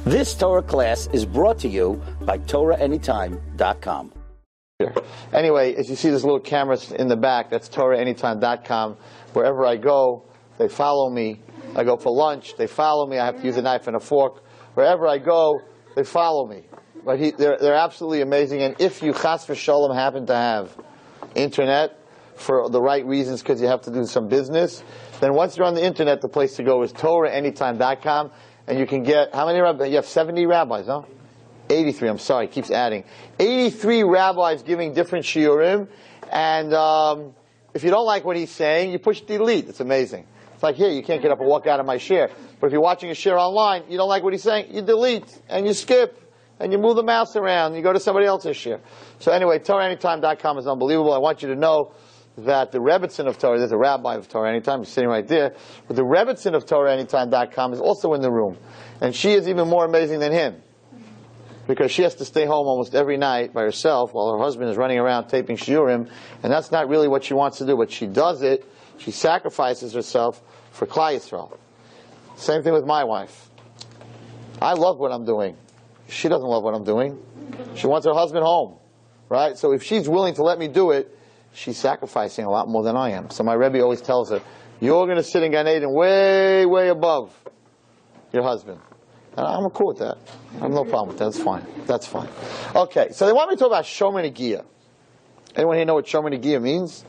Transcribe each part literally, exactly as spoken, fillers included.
This Torah class is brought to you by Torah Anytime dot com. Anyway, as you see this little camera in the back, that's Torah Anytime dot com. Wherever I go, they follow me. I go for lunch, they follow me. I have to use a knife and a fork. Wherever I go, they follow me. But he, they're, they're absolutely amazing. And if you, chas v'shalom, happen to have internet for the right reasons, because you have to do some business, then once you're on the internet, the place to go is Torah Anytime dot com. And you can get, how many rabbis? You have seventy rabbis, huh? eighty-three, I'm sorry, it keeps adding. eighty-three rabbis giving different shiurim. And um, if you don't like what he's saying, you push delete. It's amazing. It's like here, you can't get up and walk out of my share. But if you're watching a share online, you don't like what he's saying, you delete, and you skip, and you move the mouse around, and you go to somebody else's share. So anyway, Torah Anytime dot com is unbelievable. I want you to know that the Rebbitzin of Torah, there's a rabbi of Torah Anytime, he's sitting right there, but the Rebbitzin of Torah Anytime dot com is also in the room. And she is even more amazing than him, because she has to stay home almost every night by herself while her husband is running around taping shiurim, and that's not really what she wants to do, but she does it, she sacrifices herself for Klal Yisrael. Same thing with my wife. I love what I'm doing. She doesn't love what I'm doing. She wants her husband home, right? So if she's willing to let me do it, she's sacrificing a lot more than I am. So my Rebbe always tells her, you're going to sit in Gan Eden way, way above your husband. And I'm cool with that. I have no problem with that. That's fine. That's fine. Okay, so they want me to talk about Shomer Negiah. Anyone here know what Shomer Negiah means?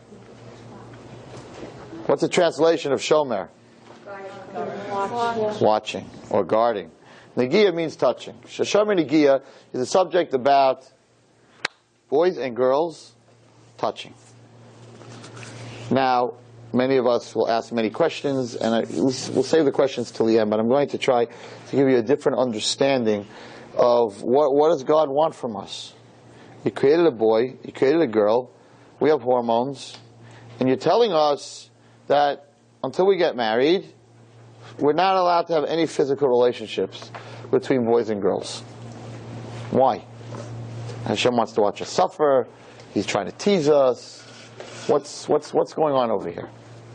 What's the translation of Shomer? Watching. Watching or guarding. Negiah means touching. Shomer Negiah is a subject about boys and girls touching. Now, many of us will ask many questions, and I, we'll save the questions till the end, but I'm going to try to give you a different understanding of what, what does God want from us. He created a boy, He created a girl, we have hormones, and you're telling us that until we get married, we're not allowed to have any physical relationships between boys and girls. Why? Hashem wants to watch us suffer, He's trying to tease us. What's, what's, what's going on over here?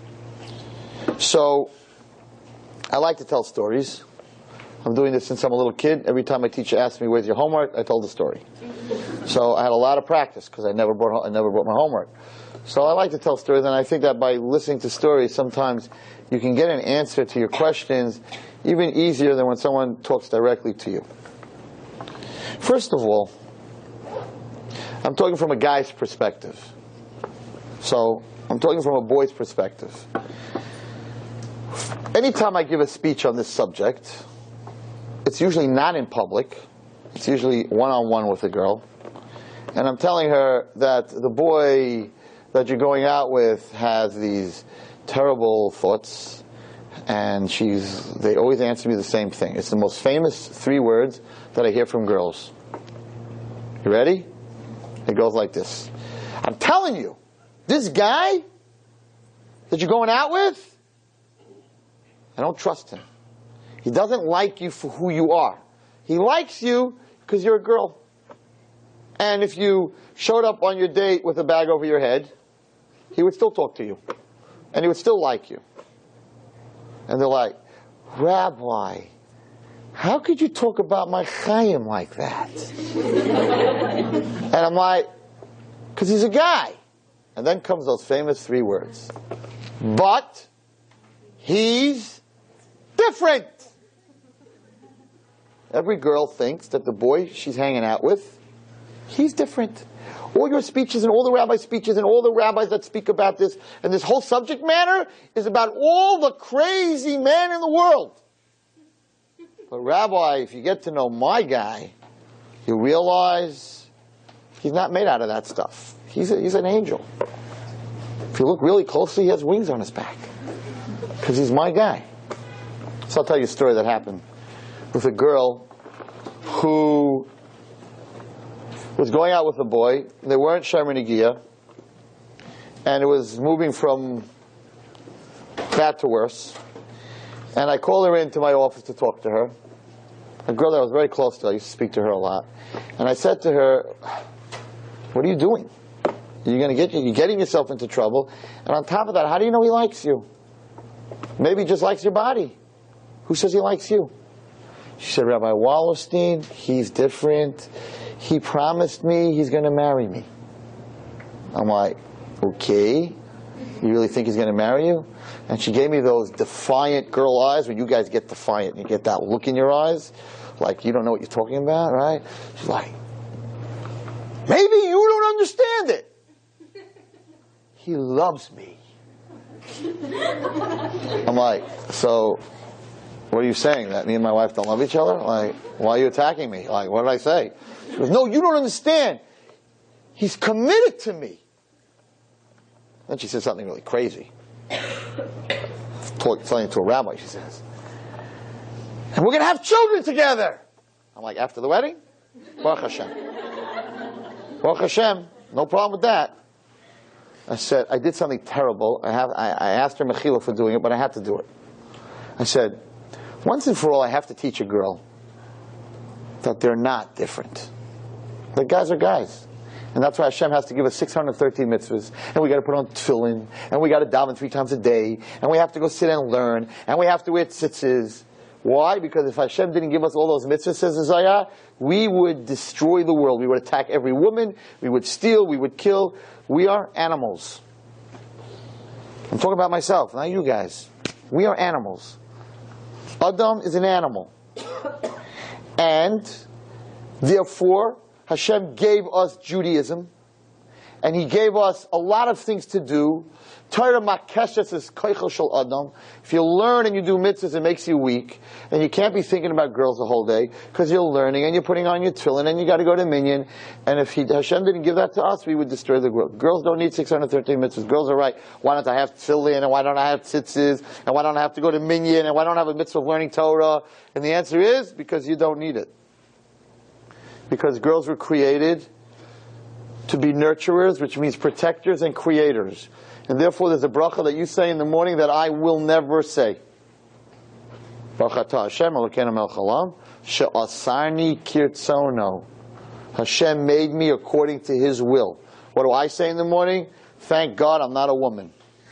So, I like to tell stories. I'm doing this since I'm a little kid. Every time my teacher asked me, where's your homework? I told the story. So I had a lot of practice because I never brought I never brought my homework. So I like to tell stories, and I think that by listening to stories, sometimes you can get an answer to your questions even easier than when someone talks directly to you. First of all, I'm talking from a guy's perspective. So, I'm talking from a boy's perspective. Anytime I give a speech on this subject, it's usually not in public. It's usually one-on-one with a girl. And I'm telling her that the boy that you're going out with has these terrible thoughts, and she's, they always answer me the same thing. It's the most famous three words that I hear from girls. You ready? It goes like this. I'm telling you, this guy that you're going out with, I don't trust him. He doesn't like you for who you are. He likes you because you're a girl. And if you showed up on your date with a bag over your head, he would still talk to you. And he would still like you. And they're like, Rabbi, how could you talk about my Chaim like that? And I'm like, because he's a guy. And then comes those famous three words. But he's different. Every girl thinks that the boy she's hanging out with, he's different. All your speeches and all the rabbi speeches and all the rabbis that speak about this and this whole subject matter is about all the crazy men in the world. But Rabbi, if you get to know my guy, you realize he's not made out of that stuff. He's, a, he's an angel. If you look really closely, he has wings on his back. Because he's my guy. So I'll tell you a story that happened with a girl who was going out with a boy. They weren't Shomer Negiah. And it was moving from bad to worse. And I called her into my office to talk to her. A girl that I was very close to. I used to speak to her a lot. And I said to her, what are you doing? You're going to get you're getting yourself into trouble. And on top of that, how do you know he likes you? Maybe he just likes your body. Who says he likes you? She said, Rabbi Wallerstein, he's different. He promised me he's going to marry me. I'm like, okay. You really think he's going to marry you? And she gave me those defiant girl eyes when you guys get defiant. You get that look in your eyes, like you don't know what you're talking about, right? She's like, maybe you don't understand it. He loves me. I'm like, so what are you saying? That me and my wife don't love each other? Like, why are you attacking me? Like, what did I say? She goes, no, you don't understand. He's committed to me. Then she said something really crazy. Telling it to a rabbi, she says, and we're going to have children together. I'm like, after the wedding? Baruch Hashem. Baruch Hashem, no problem with that. I said, I did something terrible. I, have, I, I asked her mechila for doing it, but I had to do it. I said, once and for all, I have to teach a girl that they're not different. The guys are guys. And that's why Hashem has to give us six hundred thirteen mitzvahs. And we got to put on tefillin. And we got to daven three times a day. And we have to go sit and learn. And we have to wear tzitzis. Why? Because if Hashem didn't give us all those mitzvahs, says Isaiah, we would destroy the world. We would attack every woman. We would steal. We would kill. We are animals. I'm talking about myself, not you guys. We are animals. Adam is an animal. And therefore, Hashem gave us Judaism, and He gave us a lot of things to do. Torah makeshes is koichel shel adam. If you learn and you do mitzvahs, it makes you weak, and you can't be thinking about girls the whole day because you're learning and you're putting on your tefillin and you got to go to minyan. And if he, Hashem didn't give that to us, we would destroy the world. Girls don't need six hundred thirteen mitzvahs. Girls are right. Why don't I have tefillin, and why don't I have tzitzis, and why don't I have to go to minyan, and why don't I have a mitzvah of learning Torah? And the answer is because you don't need it. Because girls were created to be nurturers, which means protectors and creators. And therefore there's a bracha that you say in the morning that I will never say. Baruch atah Hashem Elokeinu melech haolam she'asarni kirtzono. Hashem made me according to His will. What do I say in the morning? Thank God I'm not a woman.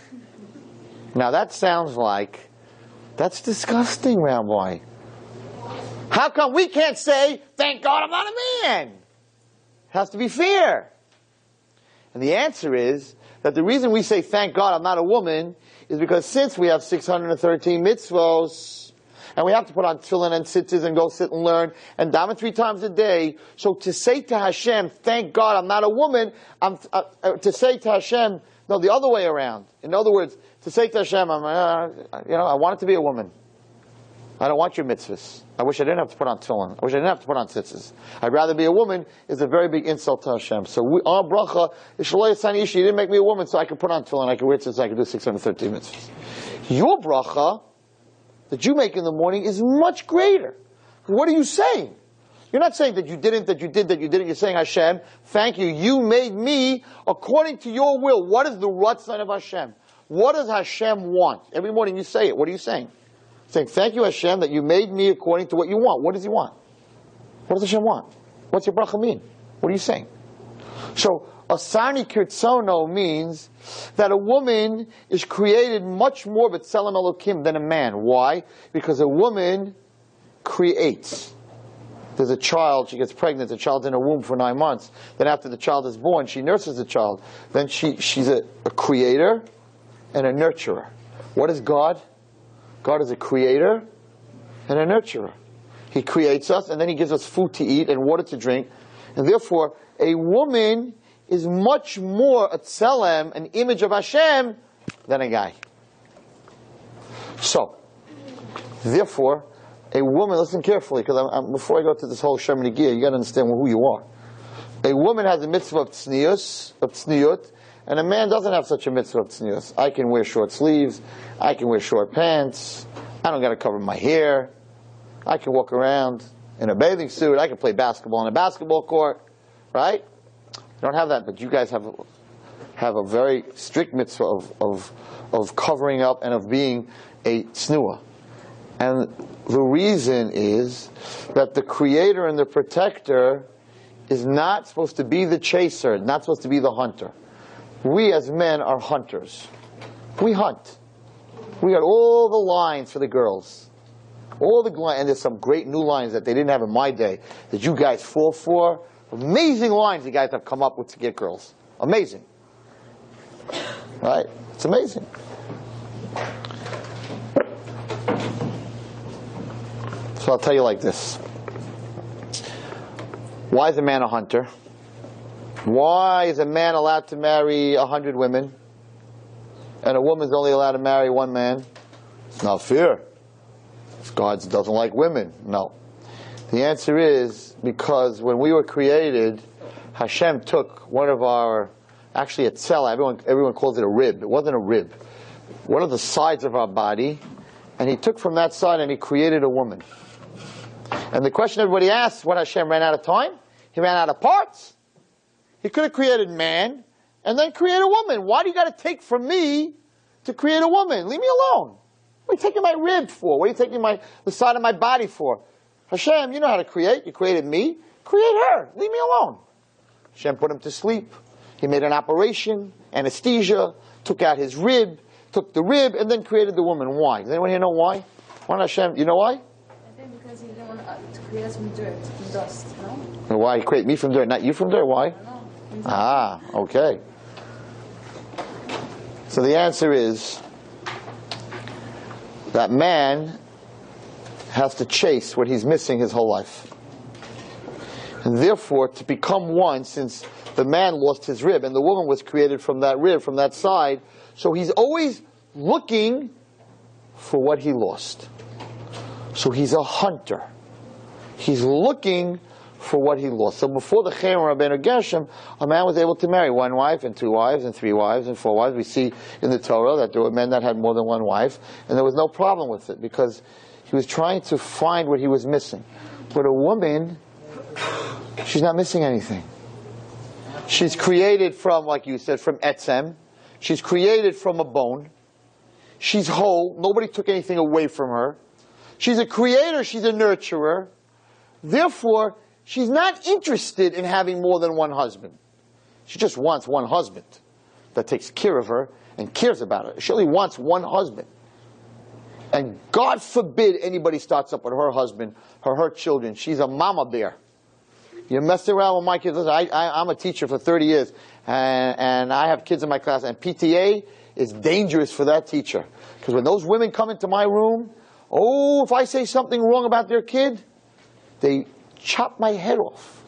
Now that sounds like, that's disgusting, Rabbi. How come we can't say, thank God I'm not a man? It has to be fair. And the answer is that the reason we say, thank God I'm not a woman, is because since we have six hundred thirteen mitzvos, and we have to put on tefillin and tzitzis and go sit and learn, and daven three times a day, so to say to Hashem, thank God I'm not a woman, I'm, uh, uh, to say to Hashem, no, the other way around. In other words, to say to Hashem, I'm, uh, you know, I want it to be a woman. I don't want your mitzvahs. I wish I didn't have to put on tefillin. I wish I didn't have to put on tzitzis. I'd rather be a woman is a very big insult to Hashem. So we, our bracha is shaloi yasani ishi. You didn't make me a woman so I could put on tefillin. I could wear tzitzis. I could do six hundred thirteen mitzvahs. Your bracha that you make in the morning is much greater. What are you saying? You're not saying that you didn't, that you did, that you didn't. You're saying, Hashem, thank you. You made me according to your will. What is the ratzon of Hashem? What does Hashem want? Every morning you say it. What are you saying? Saying, thank you, Hashem, that you made me according to what you want. What does He want? What does Hashem want? What's your bracha mean? What are you saying? So, asarni kirtzono means that a woman is created much more b'tselem Elokim than a man. Why? Because a woman creates. There's a child, she gets pregnant, the child's in her womb for nine months. Then after the child is born, she nurses the child. Then she, she's a, a creator and a nurturer. What is God? God is a creator and a nurturer. He creates us, and then He gives us food to eat and water to drink. And therefore, a woman is much more a tselem, an image of Hashem, than a guy. So, therefore, a woman, listen carefully, because I'm, I'm, before I go to this whole Shem Negiah, you got to understand who you are. A woman has a mitzvah of tznius, of tzniut, and a man doesn't have such a mitzvah of tznius. I can wear short sleeves. I can wear short pants. I don't got to cover my hair. I can walk around in a bathing suit. I can play basketball on a basketball court. Right? You don't have that, but you guys have, have a very strict mitzvah of, of, of covering up and of being a tznuah. And the reason is that the creator and the protector is not supposed to be the chaser, not supposed to be the hunter. We as men are hunters. We hunt. We got all the lines for the girls. All the lines, and there's some great new lines that they didn't have in my day that you guys fall for. Amazing lines you guys have come up with to get girls. Amazing. Right? It's amazing. So I'll tell you like this. Why is a man a hunter? Why is a man allowed to marry a hundred women and a woman's only allowed to marry one man? It's not fair. God doesn't like women. No. The answer is because when we were created, Hashem took one of our, actually a tzela, everyone, everyone calls it a rib. It wasn't a rib. One of the sides of our body, and he took from that side and he created a woman. And the question everybody asks, what, Hashem ran out of time? He ran out of parts. He could have created man and then create a woman. Why do you got to take from me to create a woman? Leave me alone. What are you taking my rib for? What are you taking my the side of my body for? Hashem, you know how to create. You created me. Create her. Leave me alone. Hashem put him to sleep. He made an operation, anesthesia, took out his rib, took the rib, and then created the woman. Why? Does anyone here know why? Why not Hashem? You know why? I think because he didn't want to create us from dirt, from dust, no? Why? He created me from dirt, not you from dirt. Why? I don't know. Ah, okay. So the answer is that man has to chase what he's missing his whole life. And therefore, to become one, since the man lost his rib and the woman was created from that rib, from that side, so he's always looking for what he lost. So he's a hunter. He's looking for what he lost. So before the Cherem Rabbeinu Gershom, a man was able to marry one wife and two wives and three wives and four wives. We see in the Torah that there were men that had more than one wife, and there was no problem with it because he was trying to find what he was missing. But a woman, she's not missing anything. She's created from, like you said, from etzem. She's created from a bone. She's whole. Nobody took anything away from her. She's a creator. She's a nurturer. Therefore, she's not interested in having more than one husband. She just wants one husband that takes care of her and cares about her. She only wants one husband. And God forbid anybody starts up with her husband or her children. She's a mama bear. You mess around with my kids. Listen, I, I, I'm a teacher for thirty years, and, and I have kids in my class, and P T A is dangerous for that teacher. Because when those women come into my room, oh, if I say something wrong about their kid, they chop my head off.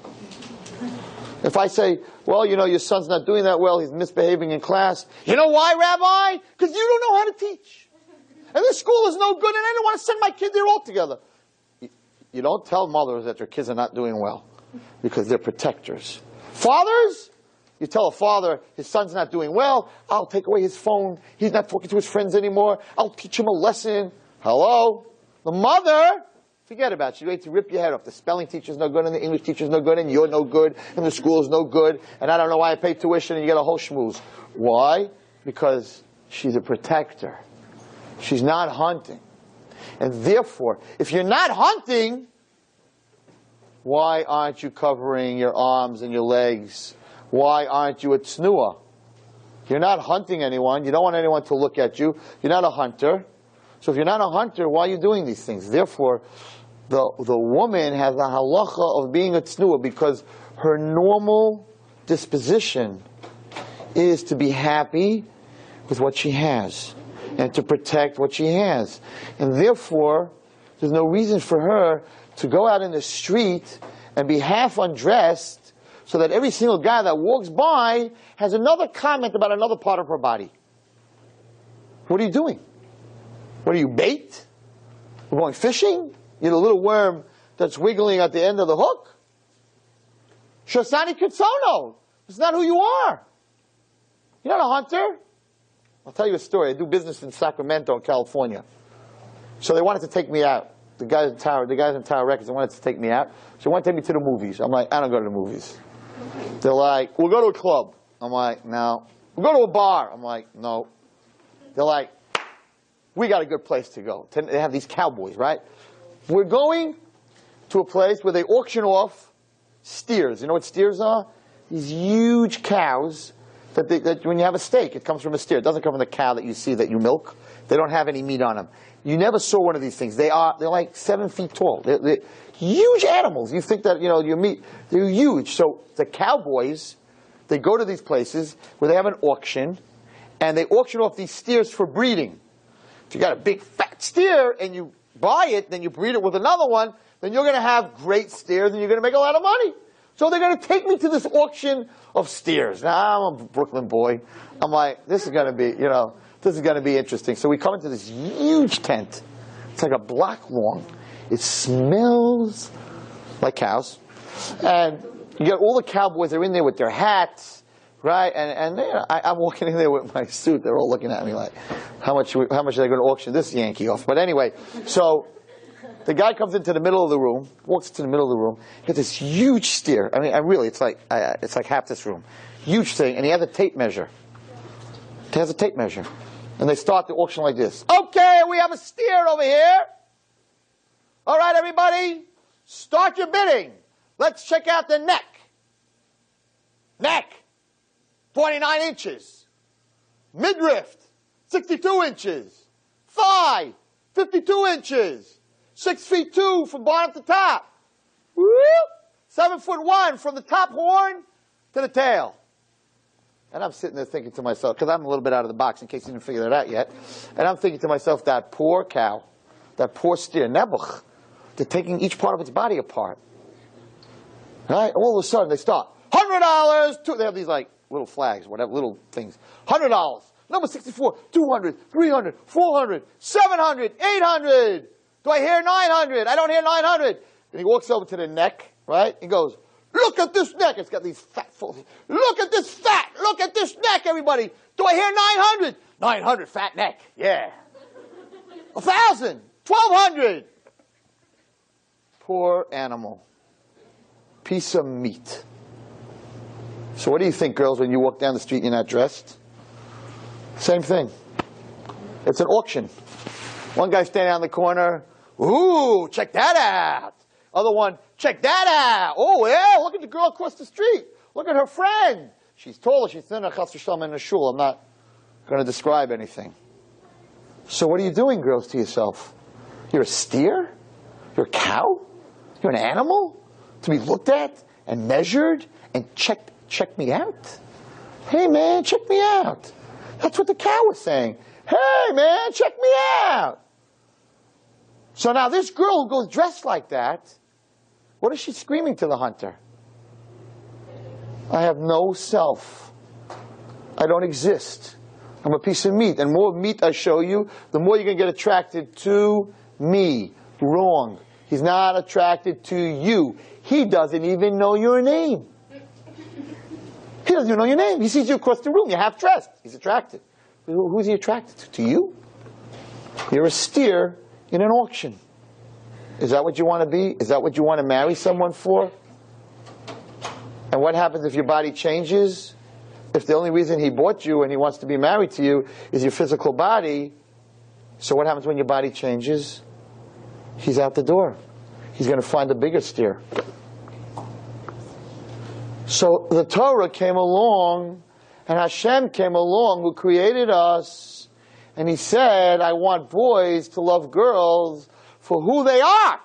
If I say, well, you know, your son's not doing that well, he's misbehaving in class. You know why, Rabbi? Because you don't know how to teach. And this school is no good, and I don't want to send my kid there altogether. You don't tell mothers that their kids are not doing well, because they're protectors. Fathers, you tell a father his son's not doing well, I'll take away his phone, he's not talking to his friends anymore, I'll teach him a lesson. Hello? The mother, forget about it. She's ready to rip your head off. The spelling teacher's no good, and the English teacher's no good, and you're no good, and the school's no good, and I don't know why I pay tuition, and you get a whole schmooze. Why? Because she's a protector. She's not hunting. And therefore, if you're not hunting, why aren't you covering your arms and your legs? Why aren't you a tznuah? You're not hunting anyone. You don't want anyone to look at you. You're not a hunter. So if you're not a hunter, why are you doing these things? Therefore, the, the woman has a halacha of being a tznuah because her normal disposition is to be happy with what she has and to protect what she has. And therefore, there's no reason for her to go out in the street and be half undressed so that every single guy that walks by has another comment about another part of her body. What are you doing? What are you, bait? We're going fishing? You're the little worm that's wiggling at the end of the hook? Shosani Kitsono. It's not who you are. You're not a hunter. I'll tell you a story. I do business in Sacramento, California. So they wanted to take me out. The guys in Tower, the guys in Tower Records, they wanted to take me out. So they wanted to take me to the movies. I'm like, I don't go to the movies. They're like, we'll go to a club. I'm like, no. We'll go to a bar. I'm like, no. They're like, we got a good place to go. They have these cowboys, right? We're going to a place where they auction off steers. You know what steers are? These huge cows That, they, that when you have a steak, it comes from a steer. It doesn't come from the cow that you see that you milk. They don't have any meat on them. You never saw one of these things. They are, they're like seven feet tall. They're, they're huge animals. You think that, you know, your meat, they're huge. So the cowboys, they go to these places where they have an auction, and they auction off these steers for breeding. If you got a big fat steer and you buy it, then you breed it with another one, then you're going to have great steers and you're going to make a lot of money. So they're going to take me to this auction of steers. Now, I'm a Brooklyn boy. I'm like, this is going to be, you know, this is going to be interesting. So we come into this huge tent. It's like a block long. It smells like cows. And you get all the cowboys, they're in there with their hats, right? And, and they, I, I'm walking in there with my suit. They're all looking at me like, how much, how much are they going to auction this Yankee off? But anyway, so the guy comes into the middle of the room, walks into the middle of the room, gets this huge steer. I mean, I really, it's like, uh, it's like half this room. Huge thing, and he has a tape measure. He has a tape measure. And they start the auction like this. Okay, we have a steer over here. All right, everybody, start your bidding. Let's check out the neck. Neck, forty-nine inches. Midriff, sixty-two inches. Thigh, fifty-two inches. Six feet two from bottom to top. Woo! Seven foot one from the top horn to the tail. And I'm sitting there thinking to myself, because I'm a little bit out of the box in case you didn't figure that out yet. And I'm thinking to myself, that poor cow, that poor steer, Nebuch, they're taking each part of its body apart. Right? All of a sudden they start. one hundred dollars. Two, they have these like little flags, whatever, little things. one hundred dollars. Number sixty-four. two hundred, three hundred, four hundred, seven hundred, eight hundred. Do I hear nine hundred? I don't hear nine hundred. And he walks over to the neck, right? He goes, look at this neck. It's got these fat folds. Look at this fat. Look at this neck, everybody. Do I hear nine hundred? nine hundred, fat neck. Yeah. one thousand. twelve hundred. Poor animal. Piece of meat. So what do you think, girls, when you walk down the street and you're not dressed? Same thing. It's an auction. One guy standing on the corner. Ooh, check that out. Other one, check that out. Oh, yeah, look at the girl across the street. Look at her friend. She's taller, she's thinner, chas v'shalom in a shul. I'm not going to describe anything. So what are you doing, girls, to yourself? You're a steer? You're a cow? You're an animal? To be looked at and measured and checked, check me out? Hey, man, check me out. That's what the cow was saying. Hey, man, check me out. So now this girl who goes dressed like that, what is she screaming to the hunter? I have no self. I don't exist. I'm a piece of meat. And the more meat I show you, the more you're going to get attracted to me. Wrong. He's not attracted to you. He doesn't even know your name. He doesn't even know your name. He sees you across the room. You're half dressed. He's attracted. Who's he attracted to? To you? You're a steer in an auction. Is that what you want to be? Is that what you want to marry someone for? And what happens if your body changes? If the only reason he bought you and he wants to be married to you is your physical body, so what happens when your body changes? He's out the door. He's going to find a bigger steer. So the Torah came along, and Hashem came along, who created us, and He said, I want boys to love girls for who they are.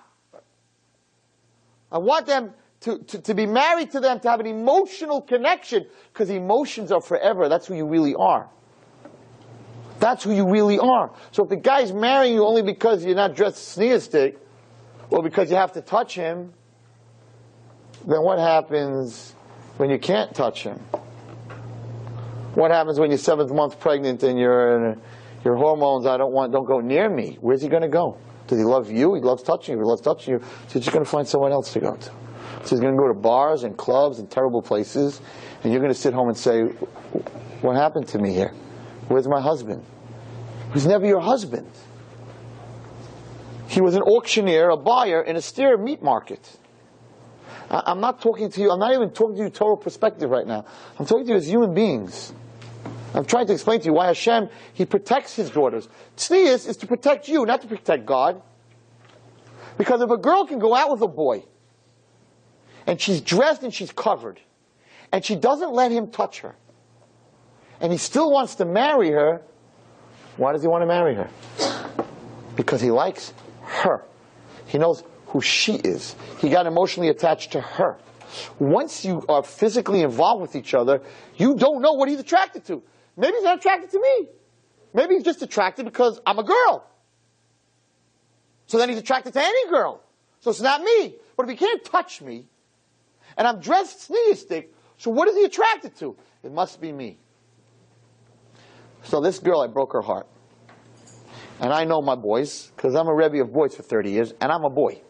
I want them to, to, to be married to them, to have an emotional connection, because emotions are forever. That's who you really are. That's who you really are. So if the guy's marrying you only because you're not dressed sneeristic, or because you have to touch him, then what happens when you can't touch him? What happens when you're seventh month pregnant and your your hormones, I don't want, don't go near me? Where's he going to go? Does he love you? He loves touching you. He loves touching you. So he's just going to find someone else to go to. So he's going to go to bars and clubs and terrible places, and you're going to sit home and say, what happened to me here? Where's my husband? He's never your husband. He was an auctioneer, a buyer in a steer meat market. I'm not talking to you, I'm not even talking to you Torah perspective right now. I'm talking to you as human beings. I'm trying to explain to you why Hashem, He protects His daughters. Tznius is to protect you, not to protect God. Because if a girl can go out with a boy, and she's dressed and she's covered, and she doesn't let him touch her, and he still wants to marry her, why does he want to marry her? Because he likes her. He knows who she is. He got emotionally attached to her. Once you are physically involved with each other, you don't know what he's attracted to. Maybe he's not attracted to me. Maybe he's just attracted because I'm a girl. So then he's attracted to any girl. So it's not me. But if he can't touch me, and I'm dressed sneakistic, so what is he attracted to? It must be me. So this girl, I broke her heart. And I know my boys, because I'm a Rebbe of boys for thirty years, and I'm a boy.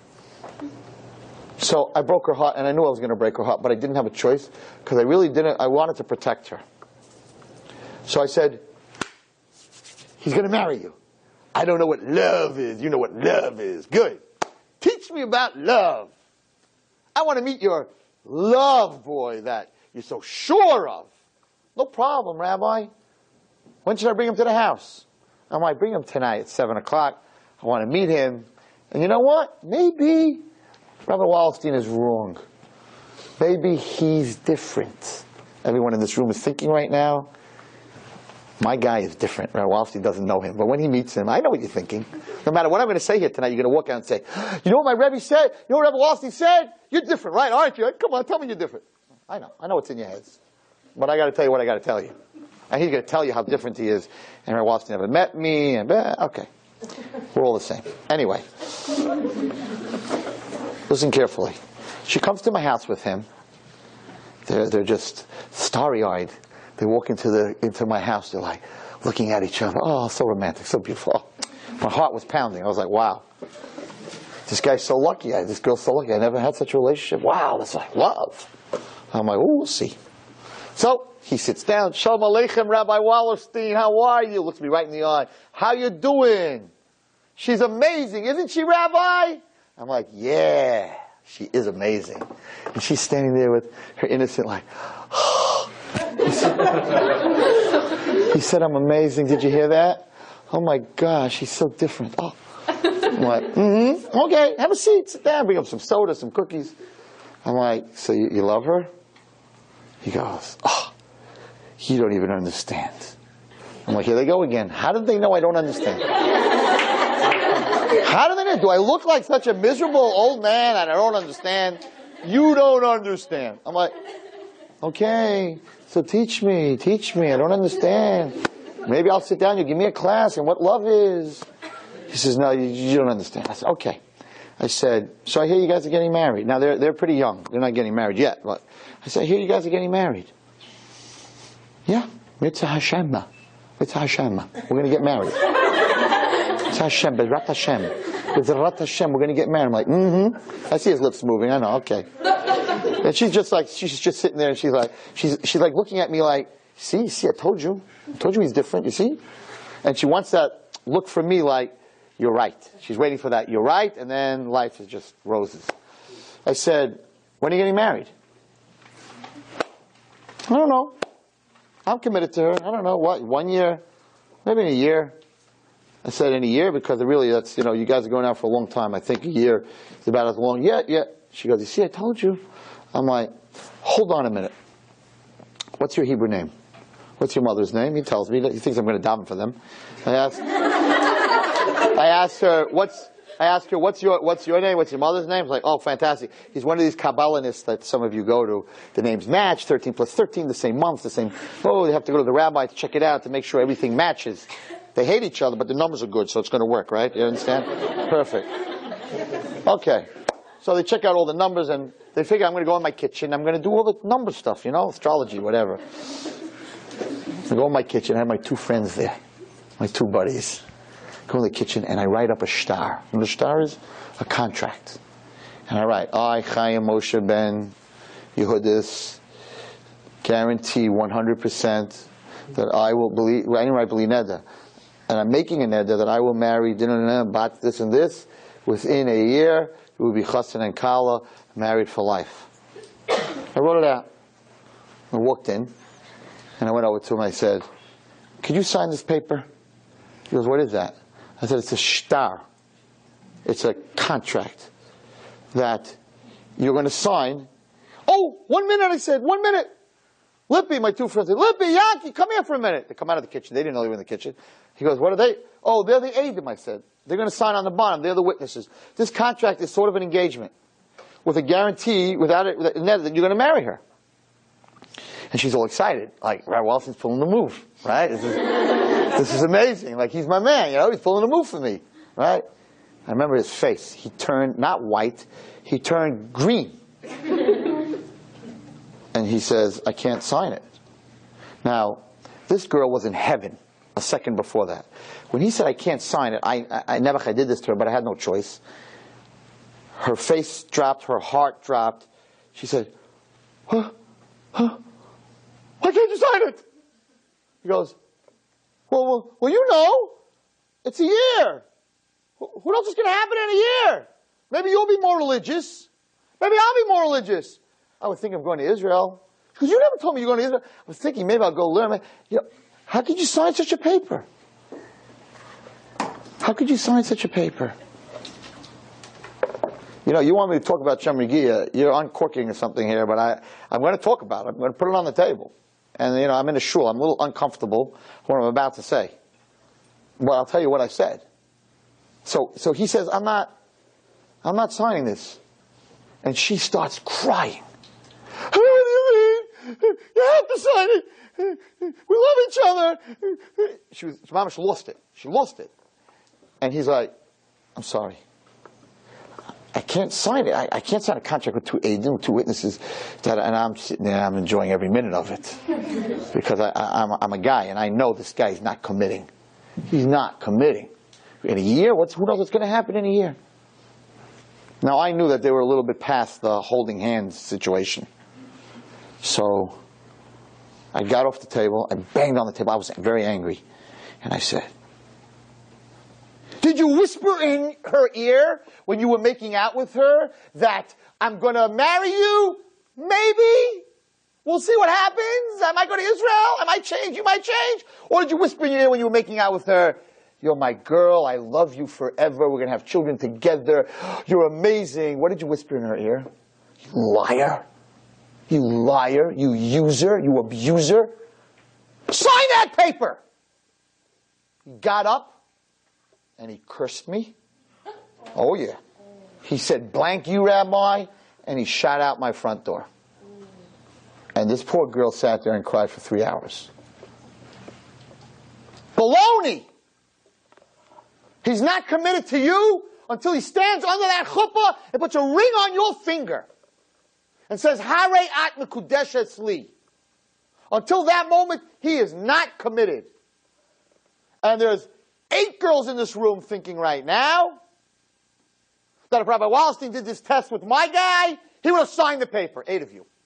So I broke her heart, and I knew I was going to break her heart, but I didn't have a choice, because I really didn't, I wanted to protect her. So I said, he's going to marry you. I don't know what love is. You know what love is. Good. Teach me about love. I want to meet your love boy that you're so sure of. No problem, Rabbi. When should I bring him to the house? I might bring him tonight at seven o'clock. I want to meet him. And you know what? Maybe Rabbi Wallerstein is wrong. Maybe he's different. Everyone in this room is thinking right now, my guy is different. Rabbi Wallerstein doesn't know him. But when he meets him, I know what you're thinking. No matter what I'm going to say here tonight, you're going to walk out and say, you know what my Rebbe said? You know what Rabbi Wallerstein said? You're different, right? Aren't you? Come on, tell me you're different. I know. I know what's in your heads. But I got to tell you what I got to tell you. And he's going to tell you how different he is. And Rabbi Wallerstein never met me. And eh, okay. We're all the same. Anyway. Listen carefully. She comes to my house with him. They're, they're just starry-eyed. They walk into the into my house. They're like looking at each other. Oh, so romantic, so beautiful. Oh, my heart was pounding. I was like, wow. This guy's so lucky. I, this girl's so lucky. I never had such a relationship. Wow, that's like love. I'm like, oh, we'll see. So he sits down. Shalom Aleichem, Rabbi Wallerstein. How are you? Looks me right in the eye. How you doing? She's amazing, isn't she, Rabbi? I'm like, yeah, she is amazing. And she's standing there with her innocent, like, he, said, he said, I'm amazing. Did you hear that? Oh my gosh, he's so different. Oh. I'm like, mm-hmm. Okay, have a seat. Sit down. Bring up some soda, some cookies. I'm like, so you, you love her? He goes, oh, you don't even understand. I'm like, here they go again. How did they know I don't understand? How do they know? Do I look like such a miserable old man and I don't understand? You don't understand. I'm like, okay, so teach me, teach me. I don't understand. Maybe I'll sit down, you give me a class on what love is. He says, no, you, you don't understand. I said, okay. I said, so I hear you guys are getting married. Now, they're, they're pretty young. They're not getting married yet. But I said, I hear you guys are getting married. Yeah. Mitzvah Hashem. Mitzvah Hashem. We're going to get married. Mitzvah Hashem. Bezrat Hashem. Bezrat Hashem. We're going to get married. I'm like, mm-hmm. I see his lips moving. I know. Okay. And she's just like, she's just sitting there and she's like, she's, she's like looking at me like, see, see, I told you. I told you he's different, you see? And she wants that look from me like, you're right. She's waiting for that. You're right. And then life is just roses. I said, when are you getting married? I don't know. I'm committed to her. I don't know. What? One year? Maybe in a year. I said in a year because really that's, you know, you guys are going out for a long time. I think a year is about as long. Yeah, yeah. She goes, you see, I told you. I'm like, hold on a minute. What's your Hebrew name? What's your mother's name? He tells me. He thinks I'm going to daven for them. I asked... I asked her, what's, I asked her, what's your, what's your name? What's your mother's name? She's like, oh, fantastic. He's one of these Kabbalists that some of you go to. The names match, thirteen plus thirteen, the same month, the same, oh, they have to go to the rabbi to check it out to make sure everything matches. They hate each other, but the numbers are good, so it's going to work, right? You understand? Perfect. Okay. So they check out all the numbers and they figure I'm going to go in my kitchen. I'm going to do all the number stuff, you know, astrology, whatever. I go in my kitchen. I have my two friends there, my two buddies. Go in the kitchen and I write up a shtar. And the shtar is a contract. And I write, I, Chaim Moshe Ben Yehudis, guarantee one hundred percent that I will believe, I didn't write believe neder. And I'm making a neder that I will marry bat this and this. Within a year, it will be chassan and kala, married for life. I wrote it out. I walked in and I went over to him and I said, could you sign this paper? He goes, what is that? I said, it's a shtar. It's a contract that you're going to sign. Oh, one minute, I said, one minute. Lippy, my two friends, say, Lippy, Yankee, come here for a minute. They come out of the kitchen. They didn't know they were in the kitchen. He goes, what are they? Oh, they're the Eidim, I said. They're going to sign on the bottom. They're the witnesses. This contract is sort of an engagement with a guarantee without it, that you're going to marry her. And she's all excited. Like, Rabbi Wallerstein's pulling the move, right? This is, this is amazing. Like, he's my man, you know? He's pulling the move for me, right? I remember his face. He turned, not white, he turned green. And he says, I can't sign it. Now, this girl was in heaven a second before that. When he said, I can't sign it, I, I, I never I did this to her, but I had no choice. Her face dropped, her heart dropped. She said, huh? Huh? Why can't you sign it? He goes, well, well, well, you know, it's a year. What else is going to happen in a year? Maybe you'll be more religious. Maybe I'll be more religious. I was thinking of going to Israel. Because you never told me you're going to Israel. I was thinking maybe I'll go learn. You know, how could you sign such a paper? How could you sign such a paper? You know, you want me to talk about Shem Regia. You're uncorking or something here, but I, I'm going to talk about it. I'm going to put it on the table. And, you know, I'm in a shul. I'm a little uncomfortable what I'm about to say. But I'll tell you what I said. So, so he says, I'm not, I'm not signing this. And she starts crying. What do you mean? You have to sign it. We love each other. She was, Mama, she lost it. She lost it. And he's like, I'm sorry. I can't sign it. I, I can't sign a contract with two eidim, two witnesses, that, and I'm sitting there, I'm enjoying every minute of it. Because I, I, I'm, I'm a guy, and I know this guy is not committing. He's not committing. In a year? What's, who knows what's going to happen in a year? Now, I knew that they were a little bit past the holding hands situation. So, I got off the table, I banged on the table, I was very angry. And I said, did you whisper in her ear when you were making out with her that I'm going to marry you? Maybe? We'll see what happens. I might go to Israel. I might change. You might change. Or did you whisper in your ear when you were making out with her, you're my girl. I love you forever. We're going to have children together. You're amazing. What did you whisper in her ear? You liar. You liar. You user. You abuser. Sign that paper. He got up. And he cursed me. Oh, yeah. He said, blank you, Rabbi, and he shot out my front door. And this poor girl sat there and cried for three hours. Baloney! He's not committed to you until he stands under that chuppah and puts a ring on your finger and says, Harei at mekudeshes li. Until that moment, he is not committed. And there's eight girls in this room thinking right now that if Rabbi Wallerstein did this test with my guy, he would have signed the paper. Eight of you.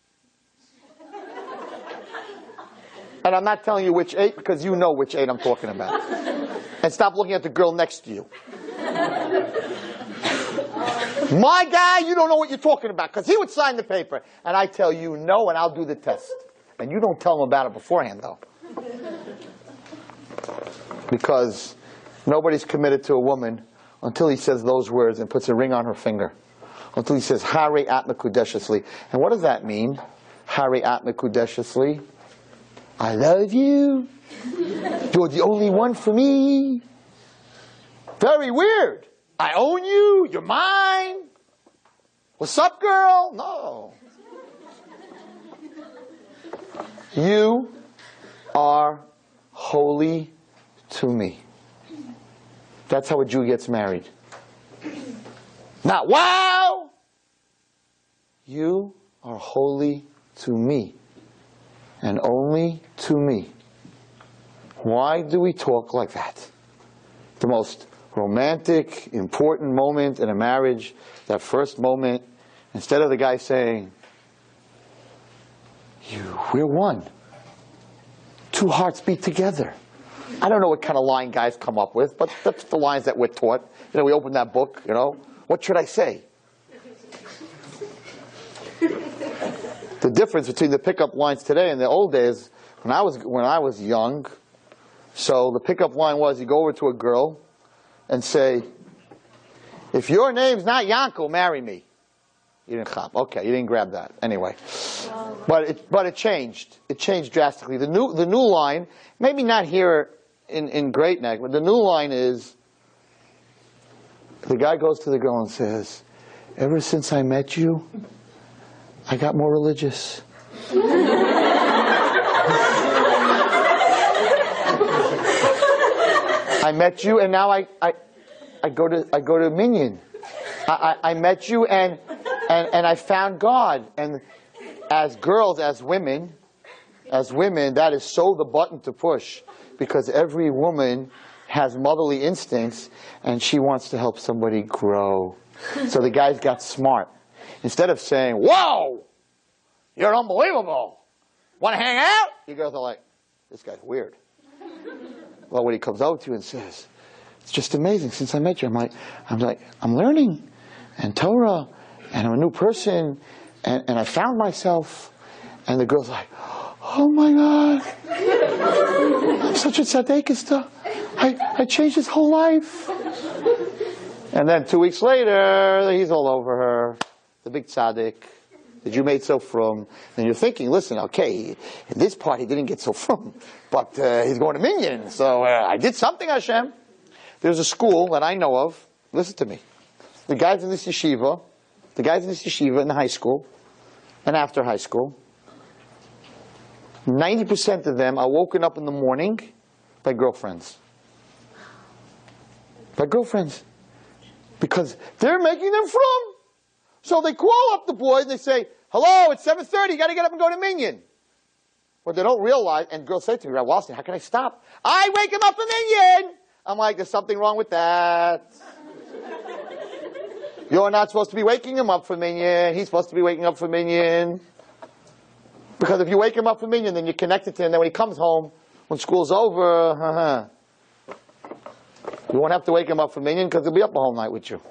And I'm not telling you which eight because you know which eight I'm talking about. And stop looking at the girl next to you. My guy, you don't know what you're talking about because he would sign the paper. And I tell you no, and I'll do the test. And you don't tell him about it beforehand, though. Because nobody's committed to a woman until he says those words and puts a ring on her finger. Until he says, Harei at mekudeshes li. And what does that mean? Harei at mekudeshes li. I love you. You're the only one for me. Very weird. I own you. You're mine. What's up, girl? No. You are holy to me. That's how a Jew gets married. Not wow! You are holy to me. And only to me. Why do we talk like that? The most romantic, important moment in a marriage, that first moment, instead of the guy saying, you, we're one. Two hearts beat together. I don't know what kind of line guys come up with, but that's the lines that we're taught. You know, we open that book, you know. What should I say? The difference between the pickup lines today and the old days, when I was when I was young, so the pickup line was you go over to a girl and say, if your name's not Yanko, marry me. You didn't chop. Okay, you didn't grab that. Anyway. But it, but it changed. It changed drastically. The new, the new line, maybe not here in, in Great Neck, but the new line is, the guy goes to the girl and says, ever since I met you, I got more religious. I met you and now I, I, I go to, I go to Minyan. I, I, I met you and, and, and I found God. And as girls, as women, as women, that is so the button to push, because every woman has motherly instincts and she wants to help somebody grow. So the guys got smart. Instead of saying, whoa, you're unbelievable, want to hang out? You girls are like, this guy's weird. Well, when he comes over to you and says, it's just amazing since I met you, I'm like, I'm like, I'm learning and Torah and I'm a new person and, and I found myself. And the girl's like, oh my God, I'm such a tzaddik. I, I changed his whole life. And then two weeks later, he's all over her, the big tzaddik that you made so from. And you're thinking, listen, okay, in this part he didn't get so from, but uh, he's going to Minyan, so uh, I did something, Hashem. There's a school that I know of, listen to me, the guys in this yeshiva, the guys in this yeshiva in the high school, and after high school, ninety percent of them are woken up in the morning by girlfriends. By girlfriends. Because they're making them from. So they call up the boys and they say, hello, it's seven thirty, you got to get up and go to Minyan. What they don't realize, and girls say to me, Rav Wallerstein, how can I stop? I wake him up for Minyan. I'm like, there's something wrong with that. You're not supposed to be waking him up for Minyan. He's supposed to be waking up for Minyan. Because if you wake him up for Minyan, then you're connected to him. Then when he comes home, when school's over, uh-huh, you won't have to wake him up for Minyan because he'll be up the whole night with you.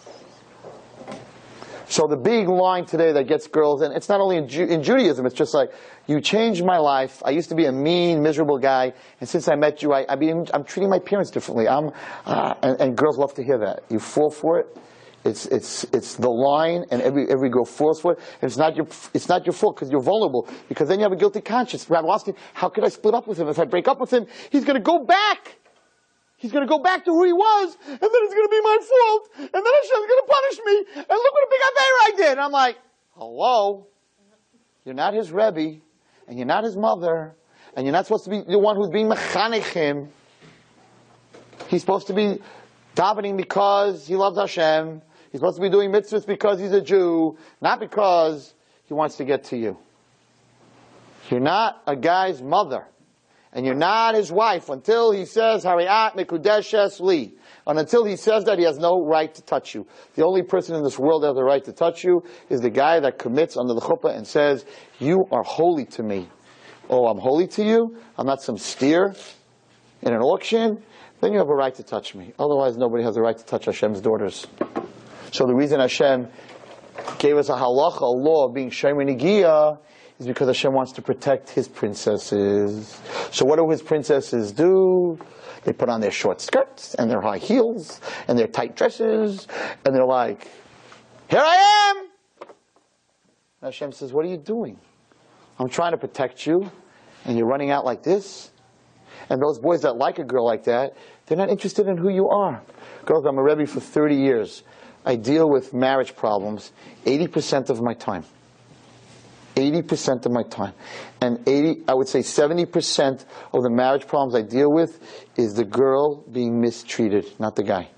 So the big line today that gets girls, and it's not only in, Ju- in Judaism, it's just like, you changed my life. I used to be a mean, miserable guy, and since I met you, I, I mean, I'm treating my parents differently. I'm, uh, and, and girls love to hear that. You fall for it. It's it's it's the line, and every every girl falls for it. And it's not your it's not your fault because you're vulnerable. Because then you have a guilty conscience. Rav Wallerstein, how could I split up with him? If I break up with him, he's going to go back. He's going to go back to who he was, and then it's going to be my fault, and then Hashem's going to punish me, and look what a big affair I did. And I'm like, hello? You're not his Rebbe, and you're not his mother, and you're not supposed to be the one who's being mechanech him. He's supposed to be davening because he loves Hashem. He's supposed to be doing mitzvahs because he's a Jew, not because he wants to get to you. You're not a guy's mother. And you're not his wife until he says, Hariat Mekudeshes Li. And until he says that, he has no right to touch you. The only person in this world that has the right to touch you is the guy that commits under the chuppah and says, you are holy to me. Oh, I'm holy to you? I'm not some steer in an auction? Then you have a right to touch me. Otherwise, nobody has a right to touch Hashem's daughters. So the reason Hashem gave us a halacha, a law of being Shomer Negiah, is because Hashem wants to protect His princesses. So what do His princesses do? They put on their short skirts and their high heels and their tight dresses, and they're like, here I am! And Hashem says, what are you doing? I'm trying to protect you, and you're running out like this? And those boys that like a girl like that, they're not interested in who you are. Girls, I'm a Rebbe for thirty years. I deal with marriage problems eighty percent of my time. eighty percent of my time. And eighty, I would say seventy percent of the marriage problems I deal with is the girl being mistreated, not the guy.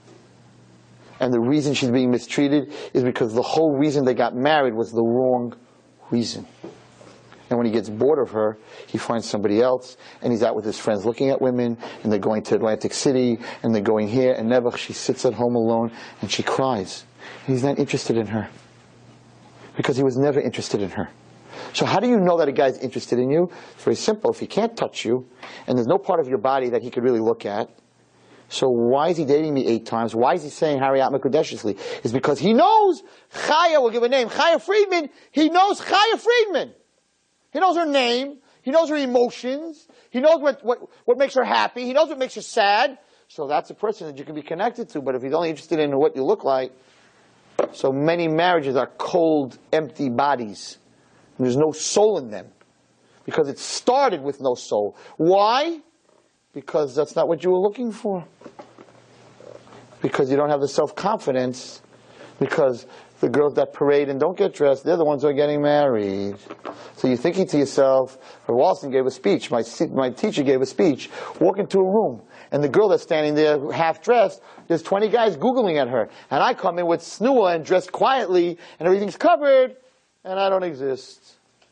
And the reason she's being mistreated is because the whole reason they got married was the wrong reason. And when he gets bored of her, he finds somebody else, and he's out with his friends looking at women, and they're going to Atlantic City, and they're going here, and never, she sits at home alone, and she cries. And he's not interested in her. Because he was never interested in her. So how do you know that a guy's interested in you? It's very simple. If he can't touch you, and there's no part of your body that he could really look at, so why is he dating me eight times? Why is he saying Hariat Mekudeshes Li? It's because he knows Chaya, we'll give a name, Chaya Friedman, he knows Chaya Friedman. He knows her name, he knows her emotions, he knows what, what, what makes her happy, he knows what makes her sad. So that's a person that you can be connected to, but if he's only interested in what you look like, So many marriages are cold, empty bodies. There's no soul in them. Because it started with no soul. Why? Because that's not what you were looking for. Because you don't have the self-confidence. Because the girls that parade and don't get dressed, they're the ones who are getting married. So you're thinking to yourself, Walson gave a speech, my, my teacher gave a speech, walk into a room, and the girl that's standing there half-dressed, there's twenty guys Googling at her. And I come in with snua and dressed quietly, and everything's covered, and I don't exist.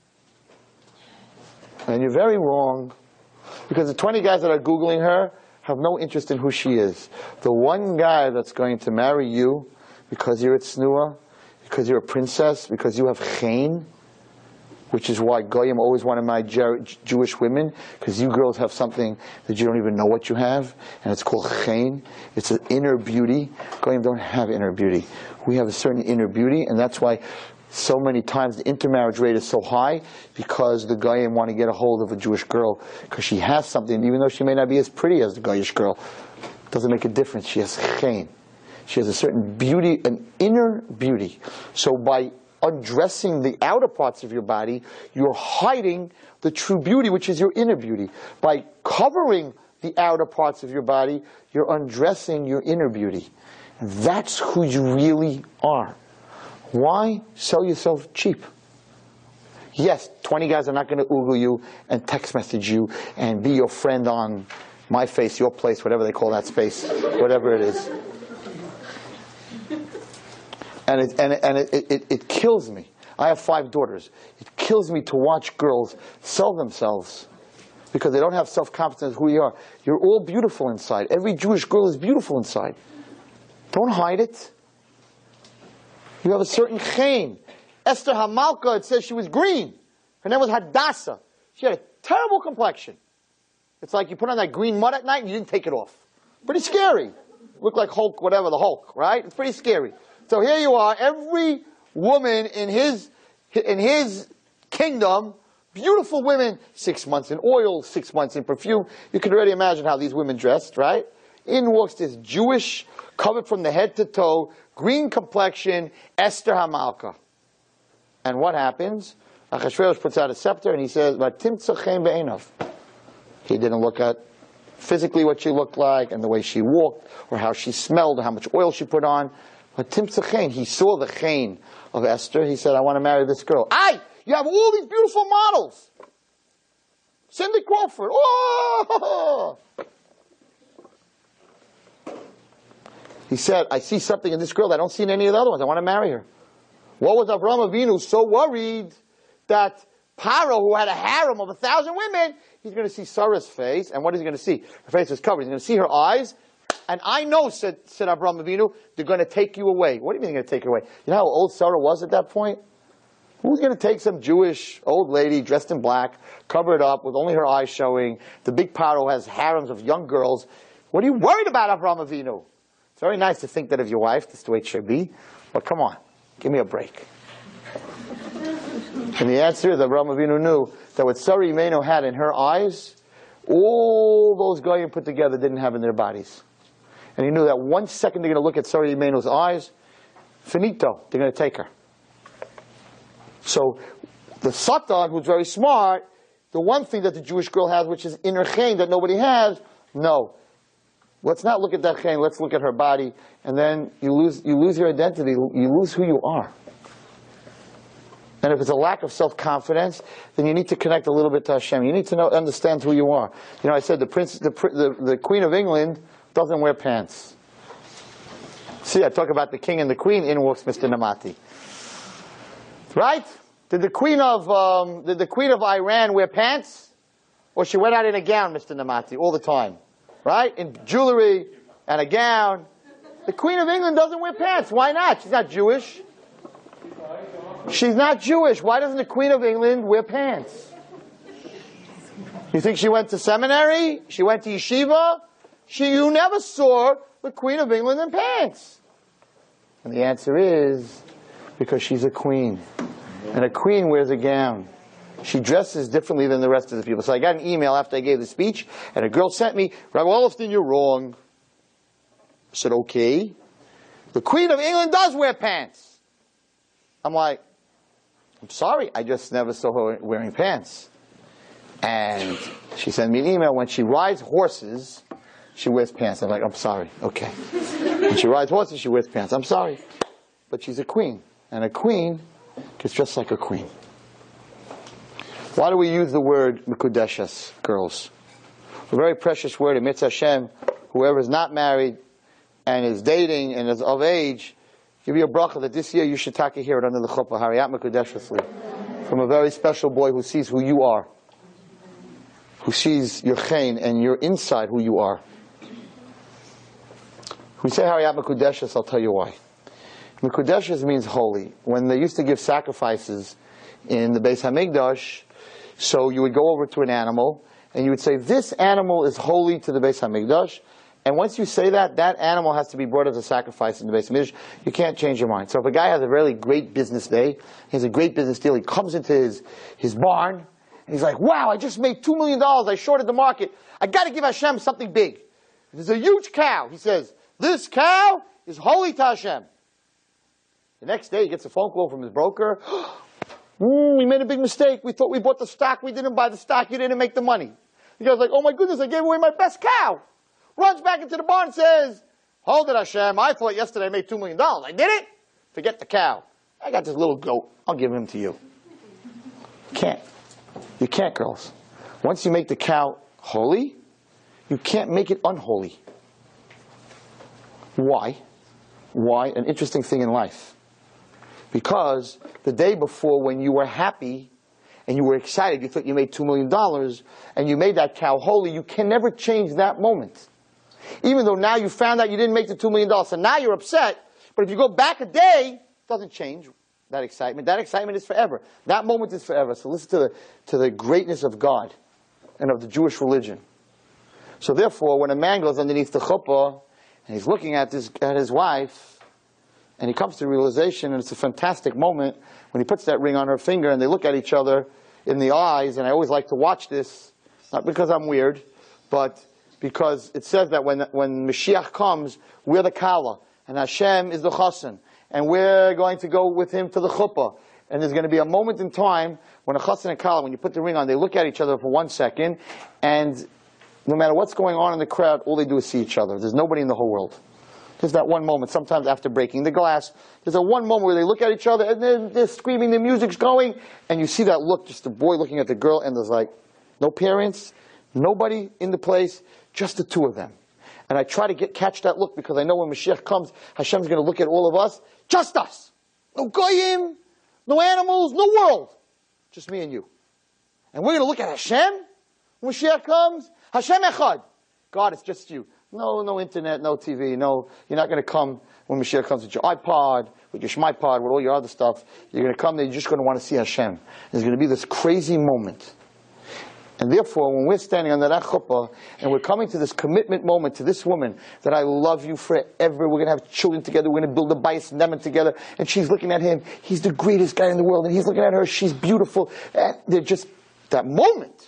And you're very wrong. Because the twenty guys that are Googling her have no interest in who she is. The one guy that's going to marry you because you're at snua, because you're a princess, because you have chen, which is why Goyim always wanted my Jewish women, because you girls have something that you don't even know what you have, and it's called chen. It's an inner beauty. Goyim don't have inner beauty. We have a certain inner beauty, and that's why so many times the intermarriage rate is so high, because the Goyim want to get a hold of a Jewish girl, because she has something, even though she may not be as pretty as the Goyish girl. It doesn't make a difference. She has chen. She has a certain beauty, an inner beauty. So by undressing the outer parts of your body, you're hiding the true beauty, which is your inner beauty. By covering the outer parts of your body, you're undressing your inner beauty. And that's who you really are. Why sell yourself cheap? Yes, twenty guys are not going to Google you and text message you and be your friend on My Face, Your Place, whatever they call that space, whatever it is. And it, and, it, and it, it, it kills me. I have five daughters. It kills me to watch girls sell themselves because they don't have self-confidence who you are. You're all beautiful inside. Every Jewish girl is beautiful inside. Don't hide it. You have a certain chen. Esther Hamalka, it says she was green. Her name was Hadassah. She had a terrible complexion. It's like you put on that green mud at night and you didn't take it off. Pretty scary. Look like Hulk, whatever, the Hulk, right? It's pretty scary. So here you are, every woman in his, in his kingdom, beautiful women, six months in oil, six months in perfume. You can already imagine how these women dressed, right? In walks this Jewish, covered from the head to toe, green complexion, Esther Hamalka. And what happens? Achashverosh puts out a scepter and he says, he didn't look at physically what she looked like and the way she walked or how she smelled or how much oil she put on. But Timtzachain, he saw the chen of Esther. He said, I want to marry this girl. Aye, you have all these beautiful models. Cindy Crawford. Oh! He said, I see something in this girl that I don't see in any of the other ones. I want to marry her. What was Avraham Avinu so worried that Paro, who had a harem of a thousand women, he's going to see Sarah's face, and what is he going to see? Her face is covered. He's going to see her eyes, and I know, said, said Avraham Avinu, they're going to take you away. What do you mean they're going to take her away? You know how old Sarah was at that point? Who's going to take some Jewish old lady dressed in black, covered up with only her eyes showing? The big Paro has harems of young girls. What are you worried about, Avraham Avinu? It's very nice to think that of your wife. That's the way it should be. But come on, give me a break. And the answer is that Avraham Avinu knew that what Sarah Imenu had in her eyes, all those goyim put together didn't have in their bodies. And he knew that one second they're going to look at Sarah Imenu's eyes, finito, they're going to take her. So the Satan, who's very smart, the one thing that the Jewish girl has, which is inner chen that nobody has, no. Let's not look at that chen, let's look at her body, and then you lose, you lose your identity, you lose who you are. And if it's a lack of self-confidence, then you need to connect a little bit to Hashem. You need to know, understand who you are. You know, I said the prince, the, the, the Queen of England doesn't wear pants. See, I talk about the king and the queen, in walks Mister Namati. Right? Did the queen of um, did the queen of Iran wear pants? Or she went out in a gown, Mister Namati, all the time. Right? In jewelry and a gown. The Queen of England doesn't wear pants. Why not? She's not Jewish. She's not Jewish. Why doesn't the Queen of England wear pants? You think she went to seminary? She went to yeshiva? She, you never saw the Queen of England in pants. And the answer is because she's a queen. And a queen wears a gown. She dresses differently than the rest of the people. So I got an email after I gave the speech, and a girl sent me, Rabbi Wolfstein, you're wrong. I said, okay. The Queen of England does wear pants. I'm like, I'm sorry, I just never saw her wearing pants. And she sent me an email, when she rides horses, she wears pants. I'm like, I'm sorry, okay. When she rides horses, she wears pants. I'm sorry. But she's a queen. And a queen is just like a queen. Why do we use the word Mekudeshes, girls? A very precious word in Mitzvah Hashem. Whoever is not married and is dating and is of age, give you a bracha that this year you should take hear it under the chuppah, Hariyat Mekudeshesli, from a very special boy who sees who you are, who sees your chen and you're inside who you are. We say Hariyat Mekudeshes, I'll tell you why. Mekudeshes means holy. When they used to give sacrifices in the Beis HaMikdash, so you would go over to an animal, and you would say, this animal is holy to the Beis HaMikdash. And once you say that, that animal has to be brought as a sacrifice in the Beis HaMikdash. You can't change your mind. So if a guy has a really great business day, he has a great business deal, he comes into his, his barn, and he's like, wow, I just made two million dollars, I shorted the market. I got to give Hashem something big. There's a huge cow. He says, this cow is holy to Hashem. The next day he gets a phone call from his broker. Mm, we made a big mistake. We thought we bought the stock. We didn't buy the stock. You didn't make the money. The guy's like, oh my goodness, I gave away my best cow. Runs back into the barn and says, hold it, Hashem. I thought yesterday I made two million dollars. I did it. Forget the cow. I got this little goat. I'll give him to you. Can't. You can't, girls. Once you make the cow holy, you can't make it unholy. Why? Why? An interesting thing in life. Because the day before, when you were happy and you were excited, you thought you made two million dollars, and you made that cow holy, you can never change that moment. Even though now you found out you didn't make the two million dollars, so now you're upset. But if you go back a day, it doesn't change that excitement. That excitement is forever. That moment is forever. So listen to the, to the greatness of God and of the Jewish religion. So therefore, when a man goes underneath the chuppah, and he's looking at, this, at his wife, and he comes to the realization, and it's a fantastic moment, when he puts that ring on her finger, and they look at each other in the eyes, and I always like to watch this, not because I'm weird, but because it says that when, when Mashiach comes, we're the Kala, and Hashem is the Chassan, and we're going to go with him to the Chuppah. And there's going to be a moment in time when a Chassan and Kala, when you put the ring on, they look at each other for one second, and no matter what's going on in the crowd, all they do is see each other. There's nobody in the whole world. There's that one moment, sometimes after breaking the glass, there's a one moment where they look at each other, and they're, they're screaming, the music's going, and you see that look, just the boy looking at the girl, and there's like, no parents, nobody in the place, just the two of them. And I try to get catch that look, because I know when Mashiach comes, Hashem's going to look at all of us, just us. No goyim, no animals, no world. Just me and you. And we're going to look at Hashem when Mashiach comes. Hashem Echad. God, it's just you. No, no internet, no T V, no, you're not going to come when Mashiach comes with your iPod, with your ShmyPod, with all your other stuff. You're going to come there, you're just going to want to see Hashem. There's going to be this crazy moment. And therefore, when we're standing under that chuppah, and we're coming to this commitment moment to this woman, that I love you forever, we're going to have children together, we're going to build a bayis nemen together, and she's looking at him, he's the greatest guy in the world, and he's looking at her, she's beautiful, and they're just, that moment.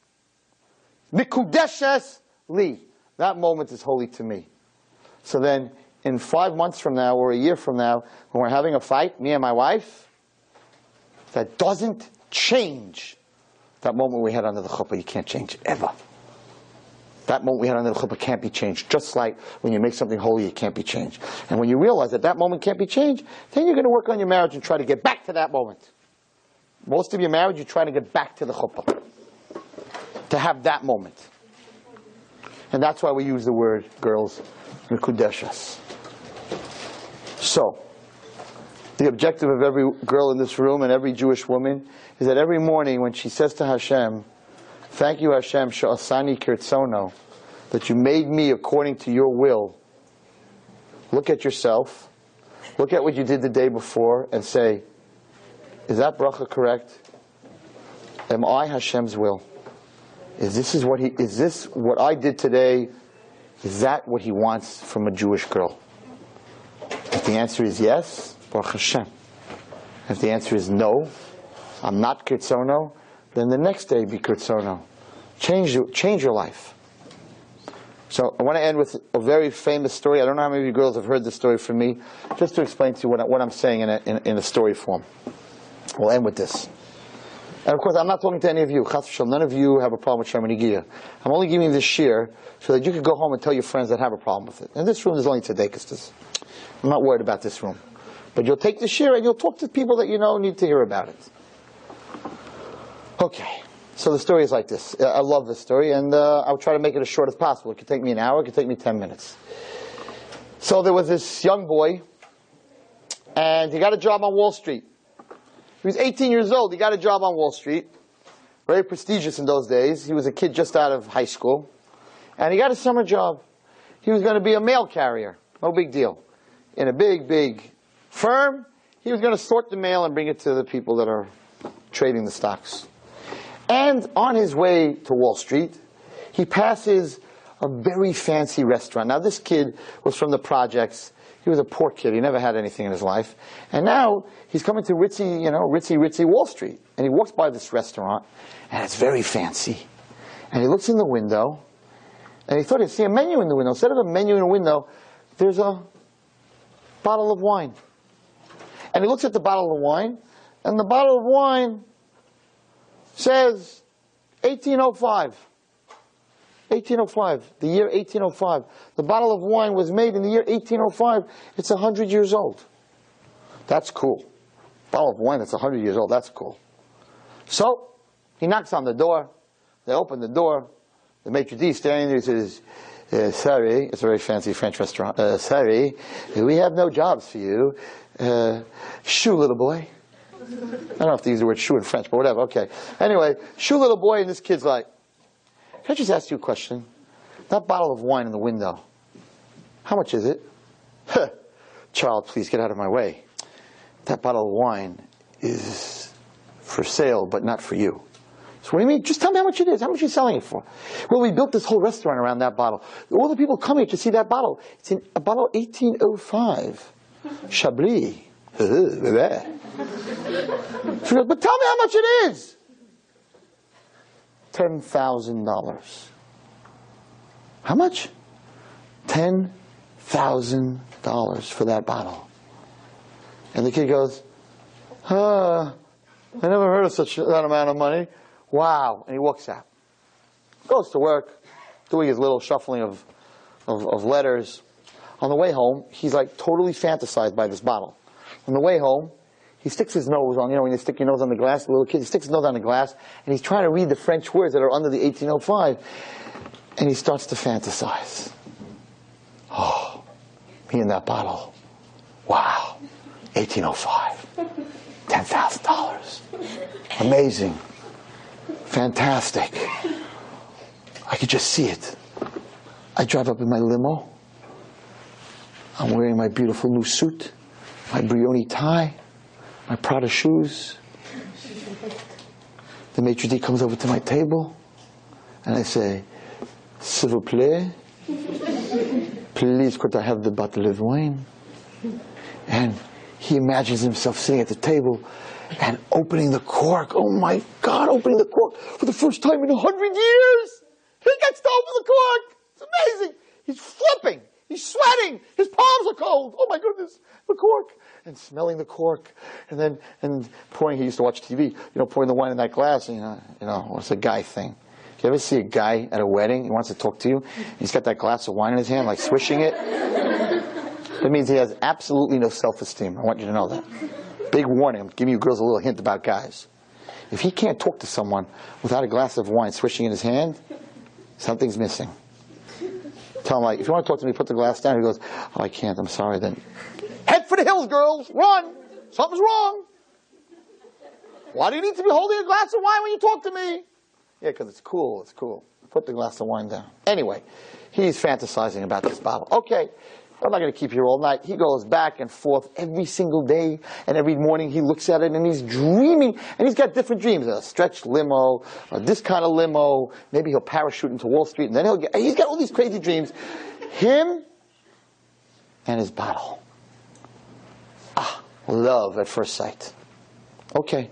Mikudeshes li. That moment is holy to me. So then, in five months from now, or a year from now, when we're having a fight, me and my wife, that doesn't change that moment we had under the chuppah. You can't change it, ever. That moment we had under the chuppah can't be changed. Just like when you make something holy, it can't be changed. And when you realize that that moment can't be changed, then you're going to work on your marriage and try to get back to that moment. Most of your marriage, you're trying to get back to the chuppah. To have that moment. And that's why we use the word, girls, Mekudeshes. So, the objective of every girl in this room and every Jewish woman is that every morning when she says to Hashem, thank you Hashem, she'asani kirtzono, that you made me according to your will. Look at yourself, look at what you did the day before, and say, is that bracha correct? Am I Hashem's will? Is this is what he is this what I did today? Is that what he wants from a Jewish girl? If the answer is yes, Baruch Hashem. If the answer is no, I'm not kirtzono, then the next day be kirtzono. Change change your life. So I want to end with a very famous story. I don't know how many of you girls have heard this story from me, just to explain to you what, I, what I'm saying in a, in, in a story form. We'll end with this. And of course, I'm not talking to any of you. Chas v'shalom, none of you have a problem with Sharmini Giya. I'm only giving you this shir so that you can go home and tell your friends that have a problem with it. In this room, there's only tzedekistas. I'm not worried about this room. But you'll take the shir and you'll talk to people that you know need to hear about it. Okay. So the story is like this. I love this story, and uh, I'll try to make it as short as possible. It could take me an hour. It could take me ten minutes. So there was this young boy, and he got a job on Wall Street. He was eighteen years old. He got a job on Wall Street. Very prestigious in those days. He was a kid just out of high school. And he got a summer job. He was going to be a mail carrier. No big deal. In a big, big firm, he was going to sort the mail and bring it to the people that are trading the stocks. And on his way to Wall Street, he passes a very fancy restaurant. Now, this kid was from the projects. He was a poor kid. He never had anything in his life. And now he's coming to ritzy, you know, ritzy, ritzy Wall Street. And he walks by this restaurant, and it's very fancy. And he looks in the window, and he thought he'd see a menu in the window. Instead of a menu in the window, there's a bottle of wine. And he looks at the bottle of wine, and the bottle of wine says eighteen oh five. eighteen oh five, the year eighteen oh five. The bottle of wine was made in the year eighteen oh five. It's one hundred years old. That's cool. Bottle of wine that's one hundred years old, that's cool. So, he knocks on the door. They open the door. The maitre d' standing there. He says, uh, sorry, it's a very fancy French restaurant. Uh, sorry, we have no jobs for you. Uh, shoo, little boy. I don't know if they use the word shoo in French, but whatever, okay. Anyway, shoo, little boy, and this kid's like, can I just ask you a question? That bottle of wine in the window, how much is it? Huh. Child, please get out of my way. That bottle of wine is for sale, but not for you. So what do you mean? Just tell me how much it is. How much are you selling it for? Well, we built this whole restaurant around that bottle. All the people come here to see that bottle. It's in a bottle eighteen oh five. Chablis. She goes, but tell me how much it is. ten thousand dollars. How much? ten thousand dollars for that bottle. And the kid goes, uh, I never heard of such that amount of money. Wow. And he walks out. Goes to work, doing his little shuffling of, of, of letters. On the way home, he's like totally fantasized by this bottle. On the way home, he sticks his nose on, you know, when you stick your nose on the glass, the little kid, he sticks his nose on the glass, and he's trying to read the French words that are under the eighteen oh five. And he starts to fantasize. Oh, me and that bottle. Wow. eighteen oh five. ten thousand dollars. Amazing. Fantastic. I could just see it. I drive up in my limo. I'm wearing my beautiful new suit, my Brioni tie, my Prada shoes. The maitre d' comes over to my table, and I say, s'il vous plaît, please could I have the bottle of wine? And he imagines himself sitting at the table and opening the cork. Oh my God, opening the cork for the first time in a hundred years. He gets to open the cork. It's amazing. He's flipping. He's sweating. His palms are cold. Oh my goodness, the cork. And smelling the cork. And then and pouring, he used to watch T V, you know, pouring the wine in that glass. And, you know, you know, it's a guy thing. Do you ever see a guy at a wedding, he wants to talk to you, he's got that glass of wine in his hand, like swishing it? That means he has absolutely no self-esteem. I want you to know that. Big warning. I'm giving you girls a little hint about guys. If he can't talk to someone without a glass of wine swishing in his hand, something's missing. Tell him, like, if you want to talk to me, put the glass down. He goes, oh, I can't. I'm sorry. Then head for the hills, girls. Run. Something's wrong. Why do you need to be holding a glass of wine when you talk to me? Yeah, because it's cool. It's cool. Put the glass of wine down. Anyway, he's fantasizing about this bottle. Okay. I'm not going to keep you here all night. He goes back and forth every single day, and every morning he looks at it, and he's dreaming, and he's got different dreams. A stretched limo, or this kind of limo, maybe he'll parachute into Wall Street, and then he'll get, he's got all these crazy dreams. Him and his bottle. Ah, love at first sight. Okay.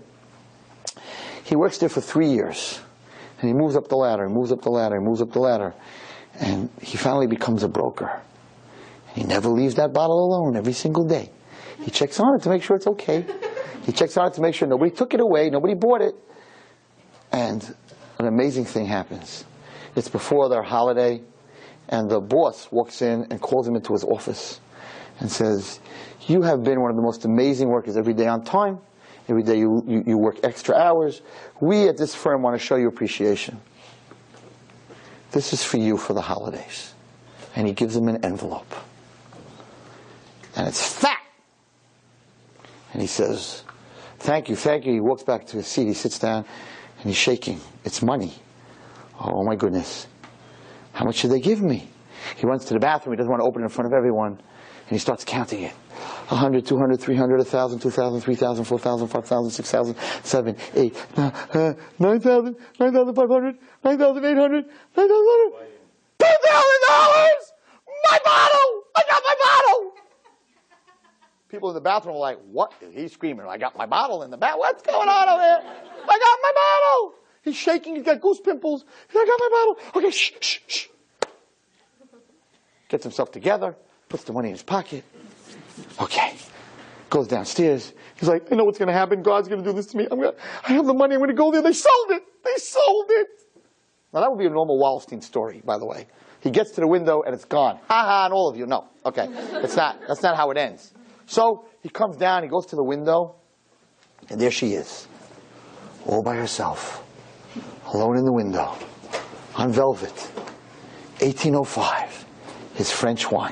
He works there for three years, and he moves up the ladder, he moves up the ladder, he moves up the ladder. And he finally becomes a broker. He never leaves that bottle alone every single day. He checks on it to make sure it's okay. He checks on it to make sure nobody took it away, nobody bought it. And an amazing thing happens. It's before their holiday, and the boss walks in and calls him into his office and says, you have been one of the most amazing workers every day on time. Every day you, you, you work extra hours. We at this firm want to show you appreciation. This is for you for the holidays. And he gives him an envelope. And it's fat. And he says, thank you, thank you. He walks back to his seat. He sits down and he's shaking. It's money. Oh my goodness. How much should they give me? He runs to the bathroom. He doesn't want to open it in front of everyone. And he starts counting it. one hundred, two hundred, three hundred, one thousand, two thousand, three thousand, four thousand, five thousand, six thousand, seven, eight, nine thousand, nine thousand five hundred, nine thousand eight hundred, nine thousand one hundred. two thousand dollars! My bottle! I got my bottle! People in the bathroom are like, what is he screaming? I got my bottle in the bath. What's going on over there? I got my bottle! He's shaking. He's got goose pimples. I got my bottle. Okay, shh, shh, shh. Gets himself together. Puts the money in his pocket. Okay. Goes downstairs. He's like, I know what's going to happen. God's going to do this to me. I'm gonna, I have the money. I'm going to go there. They sold it. They sold it. Now, that would be a normal Wallerstein story, by the way. He gets to the window, and it's gone. Ha ha, and all of you. No. Okay. It's not. That's not how it ends. So he comes down. He goes to the window, and there she is. All by herself. Alone in the window. On velvet. eighteen oh five. His French wine.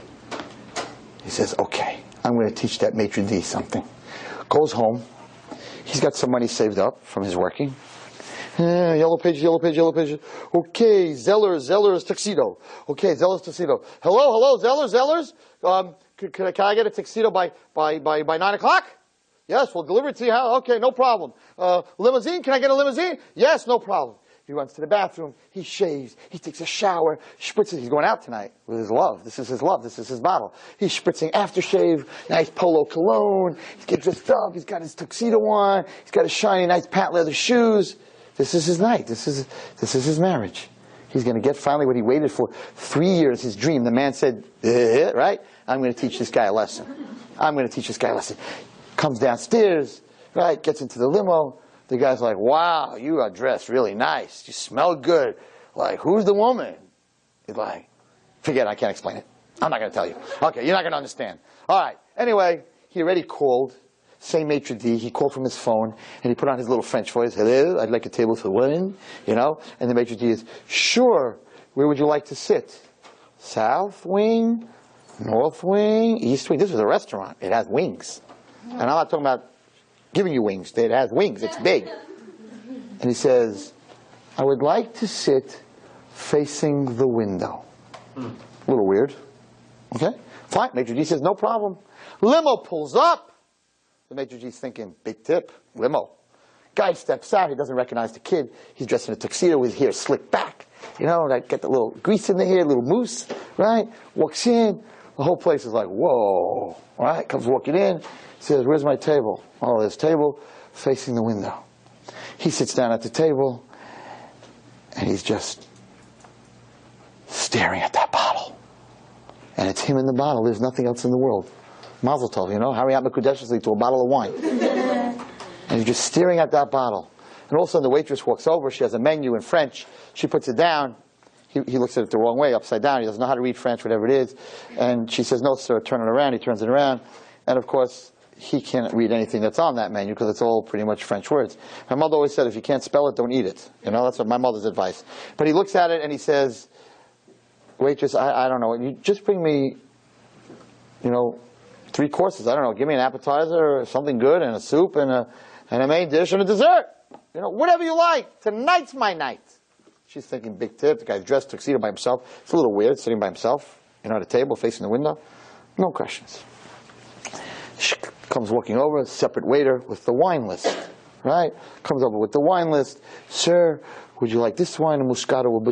He says, okay, I'm going to teach that maitre d' something. Goes home. He's got some money saved up from his working. Uh, yellow pages, yellow pages, yellow pages. Okay, Zeller's, Zeller's tuxedo. Okay, Zeller's tuxedo. Hello, hello, Zeller's, Zeller's. Um, can, can, I, can I get a tuxedo by, by, by, by nine o'clock? Yes, we'll deliver it to you. Okay, no problem. Uh, limousine, can I get a limousine? Yes, no problem. He runs to the bathroom. He shaves. He takes a shower. Spritzes. He's going out tonight with his love. This is his love. This is his bottle. He's spritzing aftershave, nice polo cologne. He's getting dressed up. He's got his tuxedo on. He's got his shiny, nice patent leather shoes. This is his night. This is, this is his marriage. He's going to get finally what he waited for. Three years, his dream. The man said, eh, right? I'm going to teach this guy a lesson. I'm going to teach this guy a lesson. Comes downstairs, right? Gets into the limo. The guy's like, wow, you are dressed really nice. You smell good. Like, who's the woman? He's like, forget it, I can't explain it. I'm not going to tell you. Okay, you're not going to understand. All right. Anyway, he already called. Same maitre d'. He called from his phone, and he put on his little French voice. Hello, I'd like a table for one, you know. And the maitre d' is, sure, where would you like to sit? South wing, north wing, east wing. This is a restaurant. It has wings. And I'm not talking about giving you wings. It has wings. It's big. And he says, I would like to sit facing the window. A little weird. Okay? Fine. Maitre d' says, no problem. Limo pulls up. The maitre d's thinking, big tip, limo. Guy steps out. He doesn't recognize the kid. He's dressed in a tuxedo with his hair slicked back. You know, like get the little grease in the hair, little mousse, right? Walks in. The whole place is like, whoa. All right? Comes walking in. Says, where's my table? Oh, there's a table facing the window. He sits down at the table, and he's just staring at that bottle. And it's him in the bottle. There's nothing else in the world. Mazel tov, you know, Harry Mekudeshly to a bottle of wine. And he's just staring at that bottle. And all of a sudden the waitress walks over. She has a menu in French. She puts it down. He, he looks at it the wrong way, upside down. He doesn't know how to read French, whatever it is. And she says, no, sir, turn it around. He turns it around. And, of course, he can't read anything that's on that menu because it's all pretty much French words. My mother always said, if you can't spell it, don't eat it. You know, that's what my mother's advice. But he looks at it and he says, waitress, I, I don't know, you just bring me, you know, three courses. I don't know, give me an appetizer or something good and a soup and a, and a main dish and a dessert. You know, whatever you like. Tonight's my night. She's thinking, big tip. The guy's dressed tuxedo by himself. It's a little weird sitting by himself, you know, at a table facing the window. No questions. She comes walking over, separate waiter with the wine list, right? Comes over with the wine list. Sir, would you like this wine, a Moscato, one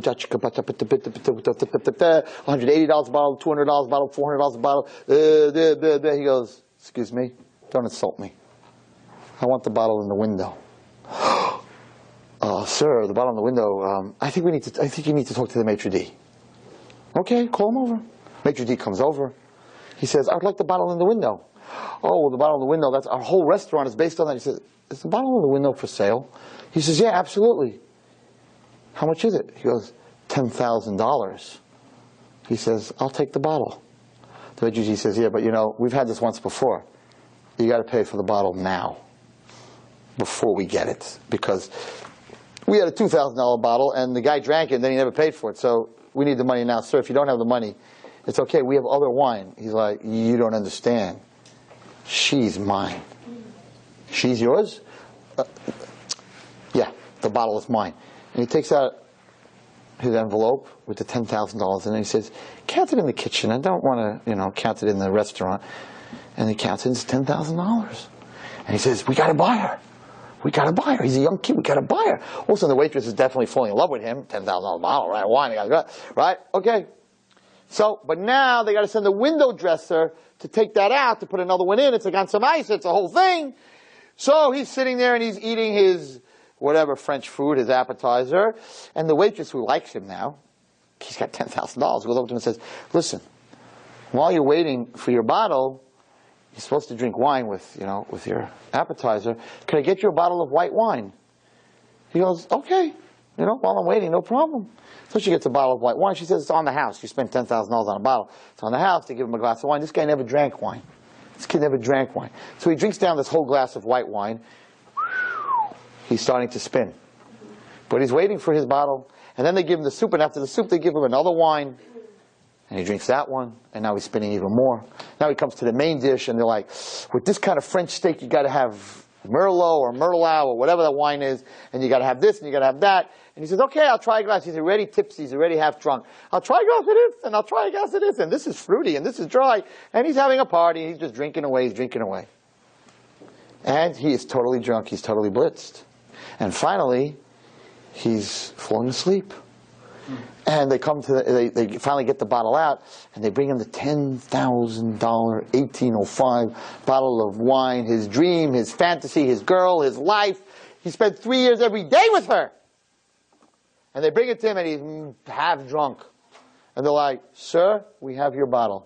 hundred eighty dollars a bottle, two hundred dollars a bottle, four hundred dollars a bottle. Uh, da, da, da. He goes, excuse me, don't insult me. I want the bottle in the window. Uh, sir, the bottle in the window, um, I think we need to, I think you need to talk to the maitre d'. Okay, call him over. Maitre d' comes over. He says, I'd like the bottle in the window. Oh, well, the bottle in the window, that's our whole restaurant is based on that. He says, is the bottle in the window for sale? He says, yeah, absolutely. How much is it? He goes, ten thousand dollars. He says, I'll take the bottle. The maitre d' says, yeah, but you know, we've had this once before. You got to pay for the bottle now, before we get it, because we had a two thousand dollar bottle, and the guy drank it, and then he never paid for it, so we need the money now. Sir, if you don't have the money, it's okay, we have other wine. He's like, you don't understand. She's mine. She's yours? Uh, yeah, the bottle is mine. And he takes out his envelope with the ten thousand dollars, and he says, count it in the kitchen. I don't want to, you know, count it in the restaurant. And he counts it, it's ten thousand dollars. And he says, we got to buy her. We got to buy her. He's a young kid. We got to buy her. Also, the waitress is definitely falling in love with him. ten thousand dollar bottle, right? Wine, gotta go. Right? Okay. So, but now they got to send the window dresser to take that out, to put another one in. It's like on some ice. It's a whole thing. So he's sitting there and he's eating his whatever French food, his appetizer. And the waitress, who likes him now, he's got ten thousand dollars, goes over to him and says, listen, while you're waiting for your bottle, you're supposed to drink wine with, you know, with your appetizer. Can I get you a bottle of white wine? He goes, okay. You know, while I'm waiting, no problem. So she gets a bottle of white wine. She says, it's on the house. You spent ten thousand dollars on a bottle. It's on the house. They give him a glass of wine. This guy never drank wine. This kid never drank wine. So he drinks down this whole glass of white wine. He's starting to spin. But he's waiting for his bottle. And then they give him the soup. And after the soup, they give him another wine. And he drinks that one, and now he's spinning even more. Now he comes to the main dish, and they're like, with this kind of French steak, you got to have Merlot or Merlot or whatever that wine is, and you got to have this, and you got to have that. And he says, okay, I'll try a glass. He's already tipsy. He's already half drunk. I'll try a glass of this, and I'll try a glass of this, and this is fruity, and this is dry. And he's having a party. He's just drinking away. He's drinking away. And he is totally drunk. He's totally blitzed. And finally, he's falling asleep. And they come to, the, they, they finally get the bottle out, and they bring him the ten thousand dollar eighteen oh five bottle of wine, his dream, his fantasy, his girl, his life. He spent three years every day with her. And they bring it to him, and he's half drunk. And they're like, sir, we have your bottle.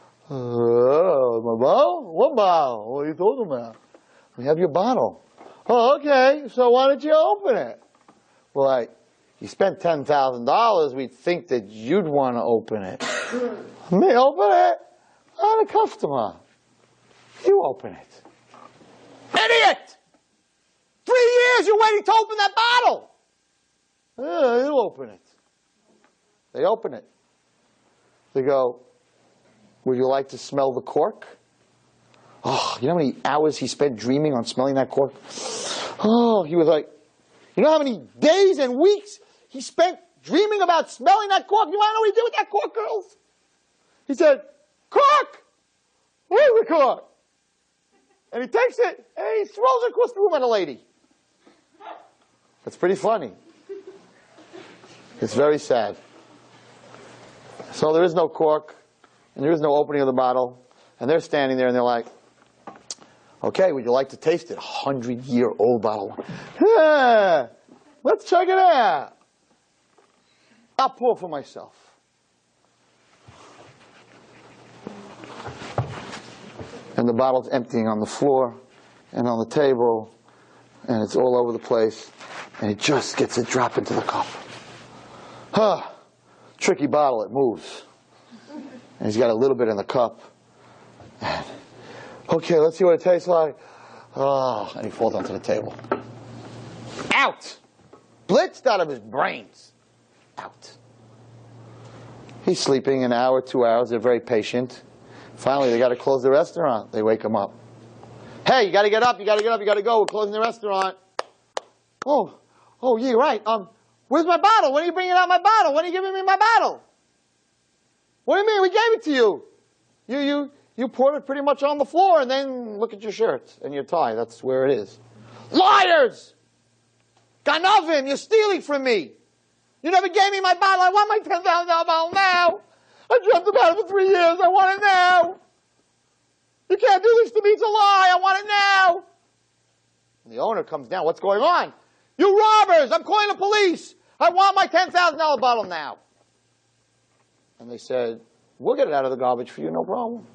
Oh, my bottle? What bottle? What are you talking about? We have your bottle. Oh, okay, so why don't you open it? Well, like, you spent ten thousand dollars, we'd think that you'd want to open it. Me open it? I'm a customer. You open it. Idiot! Three years you're waiting to open that bottle! Yeah, you open it. They open it. They go, would you like to smell the cork? Oh, you know how many hours he spent dreaming on smelling that cork? Oh, he was like, you know how many days and weeks he spent dreaming about smelling that cork? You want to know what he did with that cork, girls? He said, cork! Where's the cork? And he takes it, and he throws it across the room at a lady. That's pretty funny. It's very sad. So there is no cork, and there is no opening of the bottle, and they're standing there, and they're like, okay, would you like to taste it? Hundred-year-old bottle. Yeah, let's check it out. I'll pour for myself. And the bottle's emptying on the floor and on the table, and it's all over the place, and it just gets a drop into the cup. Huh. Tricky bottle, it moves. And he's got a little bit in the cup. And, okay, let's see what it tastes like. Oh, and he falls onto the table. Out! Blitzed out of his brains. Out. He's sleeping an hour, two hours. They're very patient. Finally, they got to close the restaurant. They wake him up. Hey, you got to get up. You got to get up. You got to go. We're closing the restaurant. Oh, oh, yeah, right. Um, where's my bottle? When are you bringing out my bottle? When are you giving me my bottle? What do you mean? We gave it to you. You, you, you poured it pretty much on the floor, and then look at your shirt and your tie. That's where it is. Liars! Ganavim, you're stealing from me. You never gave me my bottle. I want my ten thousand dollar bottle now. I dreamt about it for three years. I want it now. You can't do this to me. It's a lie. I want it now. And the owner comes down. What's going on? You robbers! I'm calling the police. I want my ten thousand dollar bottle now. And they said, we'll get it out of the garbage for you, no problem.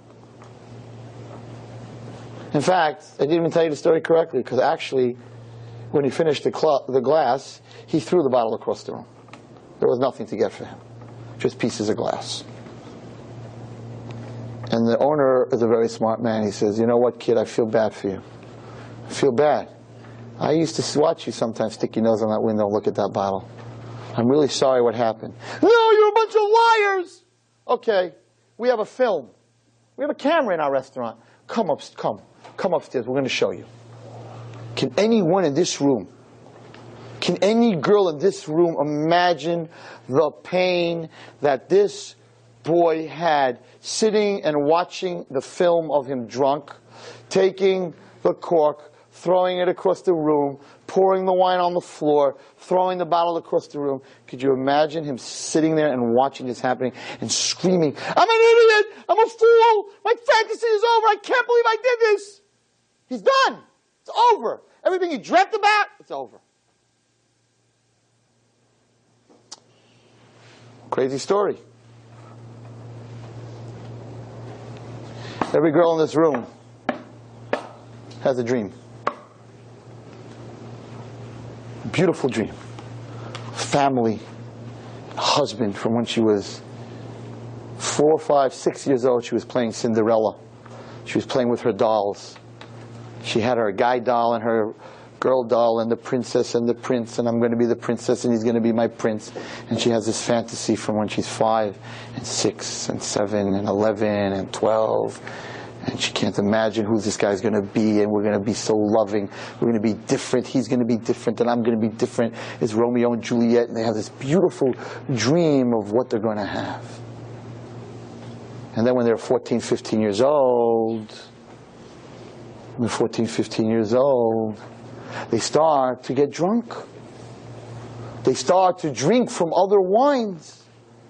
In fact, I didn't even tell you the story correctly, because actually, when he finished the, cl- the glass, he threw the bottle across the room. There was nothing to get for him, just pieces of glass. And the owner is a very smart man. He says, you know what, kid, I feel bad for you. I feel bad. I used to watch you sometimes stick your nose on that window and look at that bottle. I'm really sorry what happened. No, you're a bunch of liars! Okay, we have a film. We have a camera in our restaurant. Come up, come. Come upstairs. We're going to show you. Can anyone in this room, can any girl in this room imagine the pain that this boy had sitting and watching the film of him drunk, taking the cork, throwing it across the room, pouring the wine on the floor, throwing the bottle across the room? Could you imagine him sitting there and watching this happening and screaming, I'm an idiot! I'm a fool! My fantasy is over! I can't believe I did this! He's done! It's over! Everything he dreamt about, it's over. Crazy story. Every girl in this room has a dream. Beautiful dream. Family, husband from when she was four, five, six years old. She was playing Cinderella. She was playing with her dolls. She had her guy doll and her girl doll and the princess and the prince, and I'm going to be the princess and he's going to be my prince. And she has this fantasy from when she's five and six and seven and eleven and twelve. And she can't imagine who this guy's going to be, and we're going to be so loving. We're going to be different. He's going to be different, and I'm going to be different. It's Romeo and Juliet, and they have this beautiful dream of what they're going to have. And then when they're fourteen, fifteen years old, when they're fourteen, fifteen years old, they start to get drunk. They start to drink from other wines.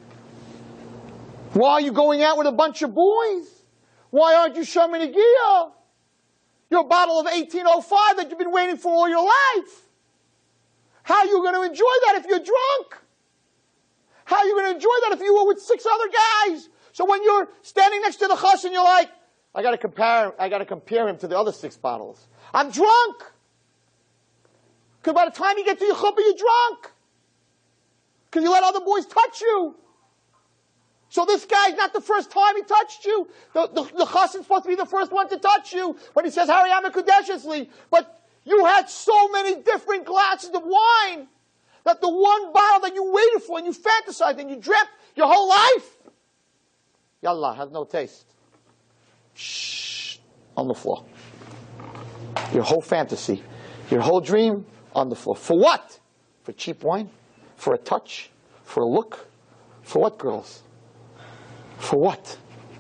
Why are you going out with a bunch of boys? Why aren't you Sherman Agia? Your bottle of eighteen oh five that you've been waiting for all your life. How are you going to enjoy that if you're drunk? How are you going to enjoy that if you were with six other guys? So when you're standing next to the chassan and you're like, I got to compare, I got to compare him to the other six bottles. I'm drunk. Because by the time you get to your chuppah, you're drunk. Because you let other boys touch you. So this guy's not the first time he touched you. The, the, the chassan's supposed to be the first one to touch you when he says, Harry Amakudeshesli. But you had so many different glasses of wine that the one bottle that you waited for and you fantasized and you dreamt your whole life, yallah, has no taste. Shh, on the floor. Your whole fantasy, your whole dream, on the floor. For what? For cheap wine? For a touch? For a look? For what, girls? For what?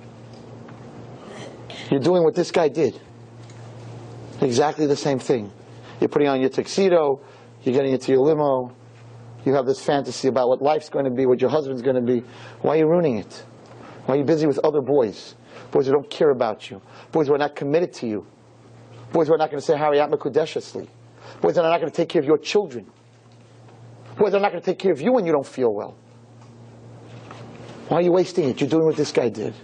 You're doing what this guy did. Exactly the same thing. You're putting on your tuxedo, you're getting into your limo, you have this fantasy about what life's going to be, what your husband's going to be. Why are you ruining it? Why are you busy with other boys? Boys who don't care about you. Boys who are not committed to you. Boys who are not going to say Harry Amakudeshesli. Boys who are not going to take care of your children. Boys who are not going to take care of you when you don't feel well. Why are you wasting it? You're doing what this guy did.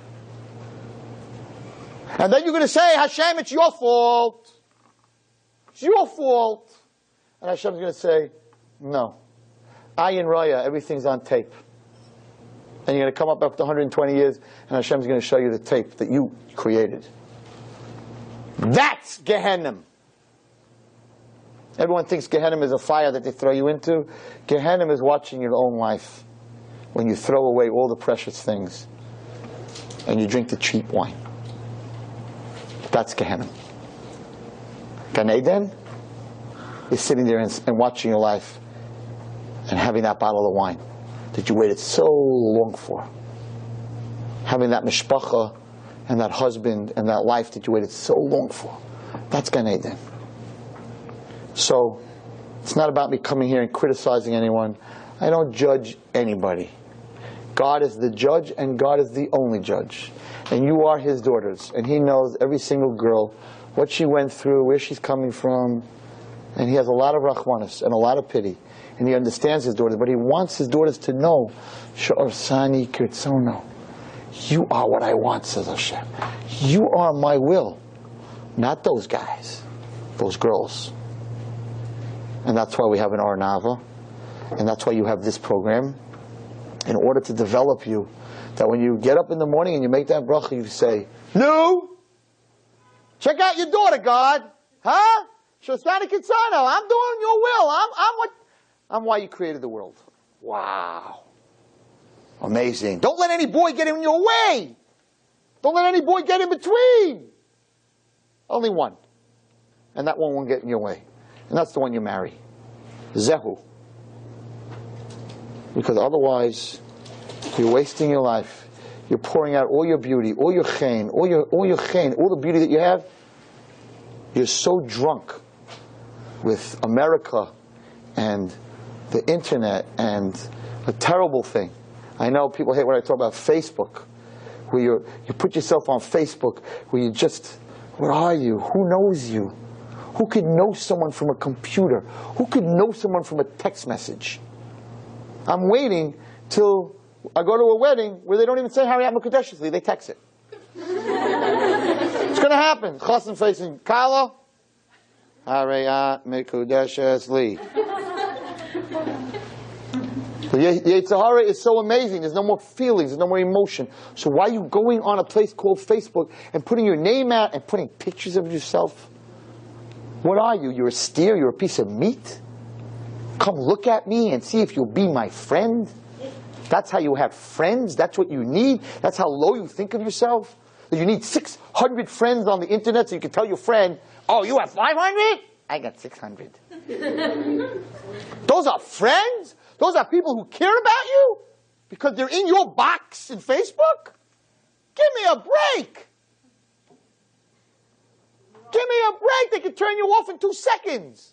And then you're going to say, Hashem, it's your fault. It's your fault. And Hashem's going to say, no. Ayin Raya, everything's on tape. And you're going to come up after one hundred twenty years, and Hashem's going to show you the tape that you created. That's Gehenna. Everyone thinks Gehenna is a fire that they throw you into. Gehenna is watching your own life. When you throw away all the precious things and you drink the cheap wine. That's Gehenna. Gan Eden is sitting there and, and watching your life and having that bottle of wine that you waited so long for. Having that mishpacha and that husband and that life that you waited so long for. That's Gan Eden. So, it's not about me coming here and criticizing anyone. I don't judge anybody. God is the judge, and God is the only judge. And you are His daughters, and He knows every single girl, what she went through, where she's coming from, And he has a lot of rachmanis and a lot of pity. And he understands his daughters, but he wants his daughters to know, Sha'arsani kirtzono. You are what I want, says Hashem. You are my will. Not those guys, those girls. And that's why we have an Arnava. And that's why you have this program. In order to develop you, that when you get up in the morning and you make that bracha, you say, No! Check out your daughter, God! Huh? Shosani Kitzano, I'm doing your will. I'm, I'm what, I'm why you created the world. Wow. Amazing. Don't let any boy get in your way. Don't let any boy get in between. Only one. And that one won't get in your way. And that's the one you marry. Zehu. Because otherwise, you're wasting your life. You're pouring out all your beauty, all your chen, all your, all your chen, all the beauty that you have. You're so drunk with America and the internet and a terrible thing. I know people hate when I talk about Facebook, where you you put yourself on Facebook, where you just, where are you? Who knows you? Who could know someone from a computer? Who could know someone from a text message? I'm waiting till I go to a wedding where they don't even say Hariyat Mekudeshesli, they text it. It's going to happen. Chassan facing Kala, Hariyat Mekudeshesli. The Yetzer Hara is so amazing. There's no more feelings. There's no more emotion. So why are you going on a place called Facebook and putting your name out and putting pictures of yourself? What are you? You're a steer? You're a piece of meat? Come look at me and see if you'll be my friend? That's how you have friends? That's what you need? That's how low you think of yourself? That you need six hundred friends on the internet so you can tell your friend, oh, you have five hundred? I got six hundred. Those are friends? Those are people who care about you because they're in your box in Facebook? Give me a break. Give me a break. They can turn you off in two seconds.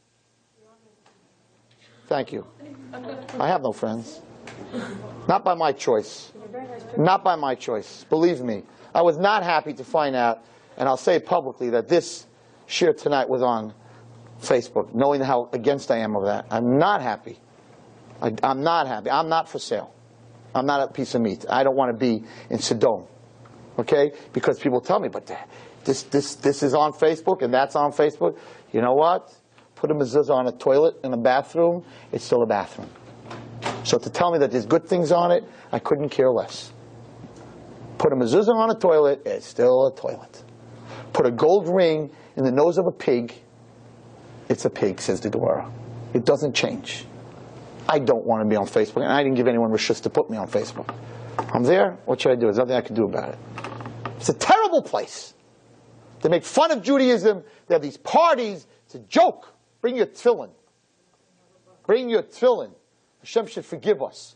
Thank you. I have no friends. Not by my choice. Not by my choice. Believe me. I was not happy to find out, and I'll say publicly, that this shir tonight was on Facebook, knowing how against I am of that. I'm not happy. I, I'm not happy. I'm not for sale. I'm not a piece of meat. I don't want to be in Sodom. Okay? Because people tell me, but this, this, this is on Facebook and that's on Facebook. You know what? Put a mezuzah on a toilet in a bathroom, it's still a bathroom. So to tell me that there's good things on it, I couldn't care less. Put a mezuzah on a toilet, it's still a toilet. Put a gold ring in the nose of a pig, it's a pig, says the Gemara. It doesn't change. I don't want to be on Facebook, and I didn't give anyone rishus to put me on Facebook. I'm there, what should I do? There's nothing I can do about it. It's a terrible place. They make fun of Judaism, they have these parties, it's a joke. Bring your tefillin. Bring your tefillin. Hashem should forgive us.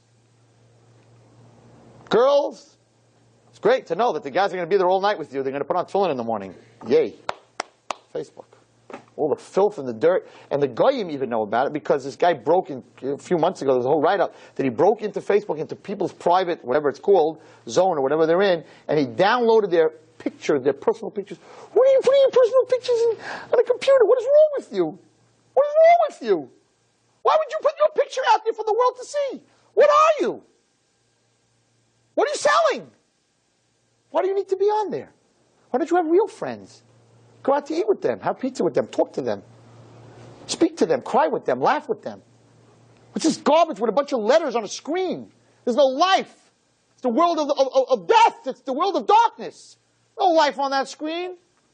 Girls, it's great to know that the guys are going to be there all night with you. They're going to put on tefillin in the morning. Yay. Facebook. All the filth and the dirt. And the goyim even know about it because this guy broke in a few months ago. There's a whole write-up that he broke into Facebook, into people's private, whatever it's called, zone or whatever they're in, and he downloaded their picture, their personal pictures. What are you putting your personal pictures in, on a computer? What is wrong with you? What is wrong with you? Why would you put your picture out there for the world to see? What are you? What are you selling? Why do you need to be on there? Why don't you have real friends? Go out to eat with them, have pizza with them, talk to them, speak to them, cry with them, laugh with them. What's this garbage with a bunch of letters on a screen? There's no life. It's the world of, of, of death. It's the world of darkness. No life on that screen.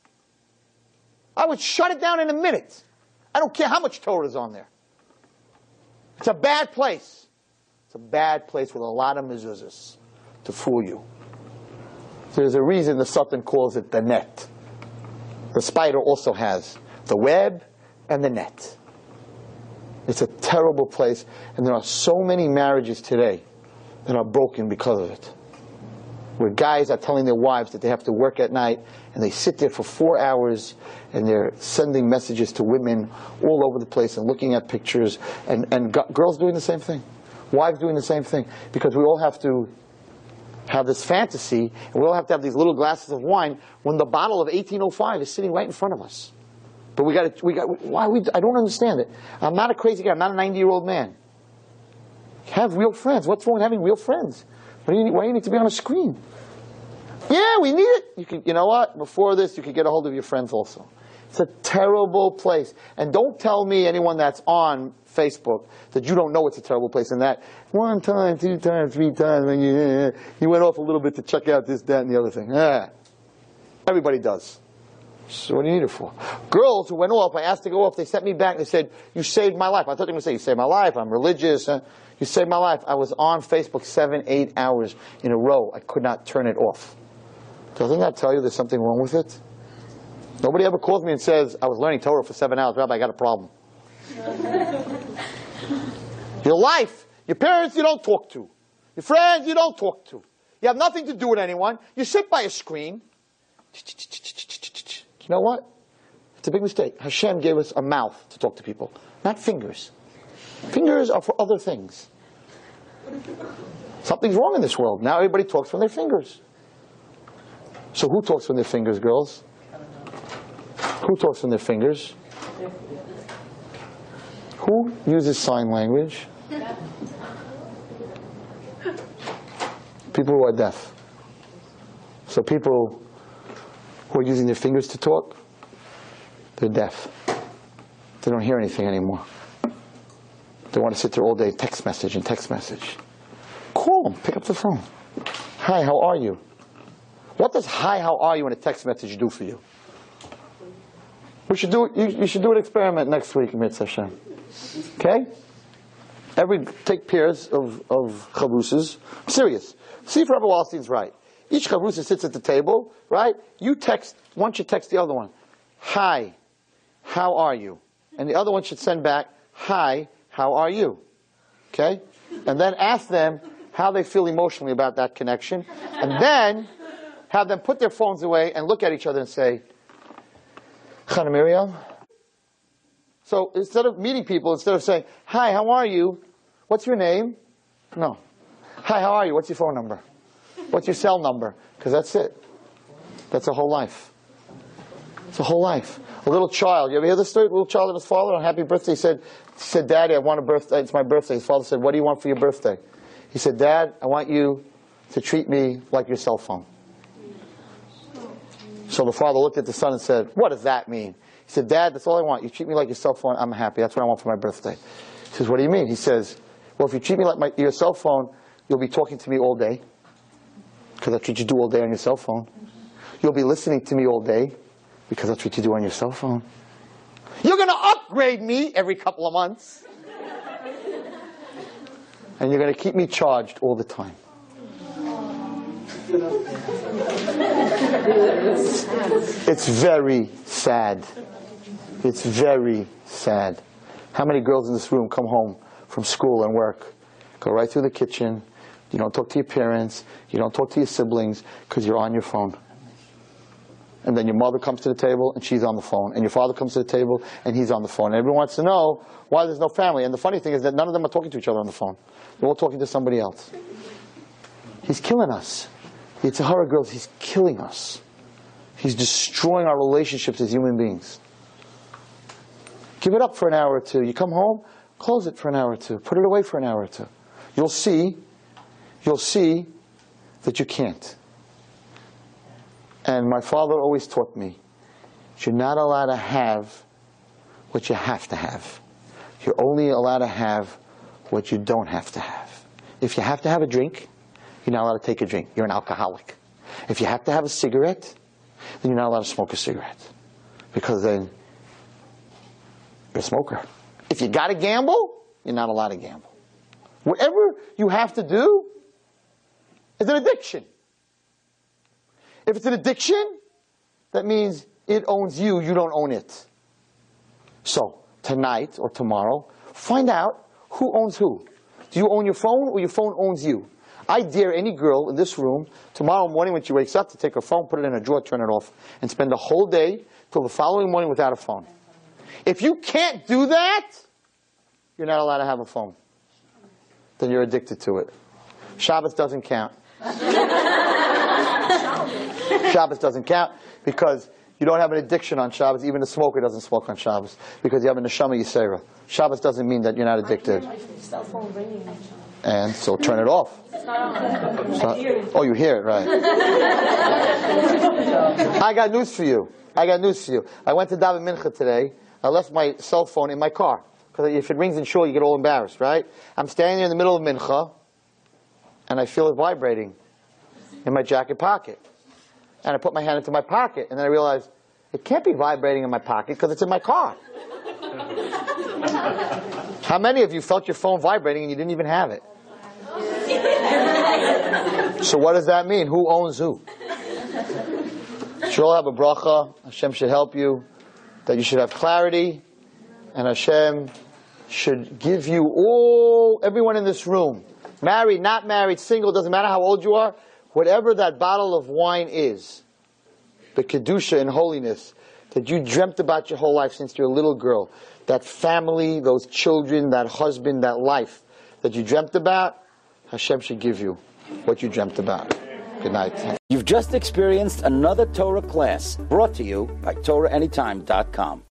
I would shut it down in a minute. I don't care how much Torah is on there. It's a bad place. It's a bad place with a lot of mezuzahs to fool you. There's a reason the Satan calls it the net. The spider also has the web and the net. It's a terrible place, and there are so many marriages today that are broken because of it. Where guys are telling their wives that they have to work at night, and they sit there for four hours, and they're sending messages to women all over the place and looking at pictures, and, and g- girls doing the same thing. Wives doing the same thing. Because we all have to have this fantasy, and we all have to have these little glasses of wine when the bottle of eighteen oh five is sitting right in front of us. But we got to, we got, why we, I don't understand it. I'm not a crazy guy. I'm not a ninety-year-old man. Have real friends. What's wrong with having real friends? Why do you need, why do you need to be on a screen? Yeah, we need it. You can, you know what? Before this, you could get a hold of your friends also. It's a terrible place. And don't tell me, anyone that's on Facebook, that you don't know it's a terrible place. And that one time, two times, three times, when you, you went off a little bit to check out this, that, and the other thing. Ah. Everybody does. So what do you need it for? Girls who went off, I asked to go off, they sent me back, they said, you saved my life. I thought they were going to say, you saved my life, I'm religious. Uh, you saved my life. I was on Facebook seven, eight hours in a row. I could not turn it off. Doesn't that tell you there's something wrong with it? Nobody ever calls me and says, I was learning Torah for seven hours. Rabbi, I got a problem. Your life, your parents you don't talk to. Your friends you don't talk to. You have nothing to do with anyone. You sit by a screen. You know what? It's a big mistake. Hashem gave us a mouth to talk to people, not fingers. Fingers are for other things. Something's wrong in this world. Now everybody talks from their fingers. So who talks from their fingers, girls? Who talks from their fingers? Who uses sign language? People who are deaf. So people who are using their fingers to talk, they're deaf. They don't hear anything anymore. They want to sit there all day, text message and text message. Call them, pick up the phone. Hi, how are you? What does hi, how are you in a text message do for you? We should do, you, you should do an experiment next week, Mitzvah Hashem. Okay? Every, take pairs of, of chavrusas. I'm serious. See if Rabbi Wallstein's right. Each chavrusa sits at the table, right? You text, one should text the other one, hi, how are you? And the other one should send back, hi, how are you? Okay? And then ask them how they feel emotionally about that connection. And then have them put their phones away and look at each other and say, Chana Miriam. So instead of meeting people, instead of saying, hi, how are you? What's your name? No. Hi, how are you? What's your phone number? What's your cell number? Because that's it. That's a whole life. It's a whole life. A little child. You ever hear this story? A little child and his father on happy birthday said, said, Daddy, I want a birthday. It's my birthday. His father said, what do you want for your birthday? He said, Dad, I want you to treat me like your cell phone. So the father looked at the son and said, what does that mean? He said, Dad, that's all I want. You treat me like your cell phone, I'm happy. That's what I want for my birthday. He says, what do you mean? He says, well, if you treat me like my, your cell phone, you'll be talking to me all day. Because that's what you do all day on your cell phone. You'll be listening to me all day. Because that's what you do on your cell phone. You're going to upgrade me every couple of months. And you're going to keep me charged all the time. It's very sad. It's very sad. How many girls in this room come home from school and work, go right through the kitchen, you don't talk to your parents, you don't talk to your siblings, because you're on your phone. And then your mother comes to the table and she's on the phone, and your father comes to the table and he's on the phone. And everyone wants to know why there's no family. And the funny thing is that none of them are talking to each other on the phone. They're all talking to somebody else. He's killing us. It's a horror, girls. He's killing us. He's destroying our relationships as human beings. Give it up for an hour or two. You come home, close it for an hour or two. Put it away for an hour or two. You'll see, you'll see that you can't. And my father always taught me, you're not allowed to have what you have to have. You're only allowed to have what you don't have to have. If you have to have a drink, you're not allowed to take a drink. You're an alcoholic. If you have to have a cigarette, then you're not allowed to smoke a cigarette. Because then you're a smoker. If you got to gamble, you're not allowed to gamble. Whatever you have to do is an addiction. If it's an addiction, that means it owns you, you don't own it. So, tonight or tomorrow, find out who owns who. Do you own your phone or your phone owns you? I dare any girl in this room, tomorrow morning when she wakes up, to take her phone, put it in a drawer, turn it off, and spend the whole day till the following morning without a phone. If you can't do that, you're not allowed to have a phone. Then you're addicted to it. Shabbos doesn't count. Shabbos doesn't count because you don't have an addiction on Shabbos. Even the smoker doesn't smoke on Shabbos because you have a neshama yisera. Shabbos doesn't mean that you're not addicted. My cell phone ringing. And so turn it off. It's not on. So, oh, you hear it, right. I got news for you. I got news for you. I went to daven mincha today. I left my cell phone in my car. Because if it rings in shul, you get all embarrassed, right? I'm standing in the middle of mincha, and I feel it vibrating in my jacket pocket. And I put my hand into my pocket, and then I realized it can't be vibrating in my pocket because it's in my car. How many of you felt your phone vibrating and you didn't even have it? So what does that mean? Who owns who? Should all have a bracha. Hashem should help you. That you should have clarity. And Hashem should give you all, everyone in this room, married, not married, single, doesn't matter how old you are, whatever that bottle of wine is, the Kedusha and holiness that you dreamt about your whole life since you're a little girl, that family, those children, that husband, that life that you dreamt about, Hashem should give you what you dreamt about. Good night. You've just experienced another Torah class brought to you by Torah Anytime dot com.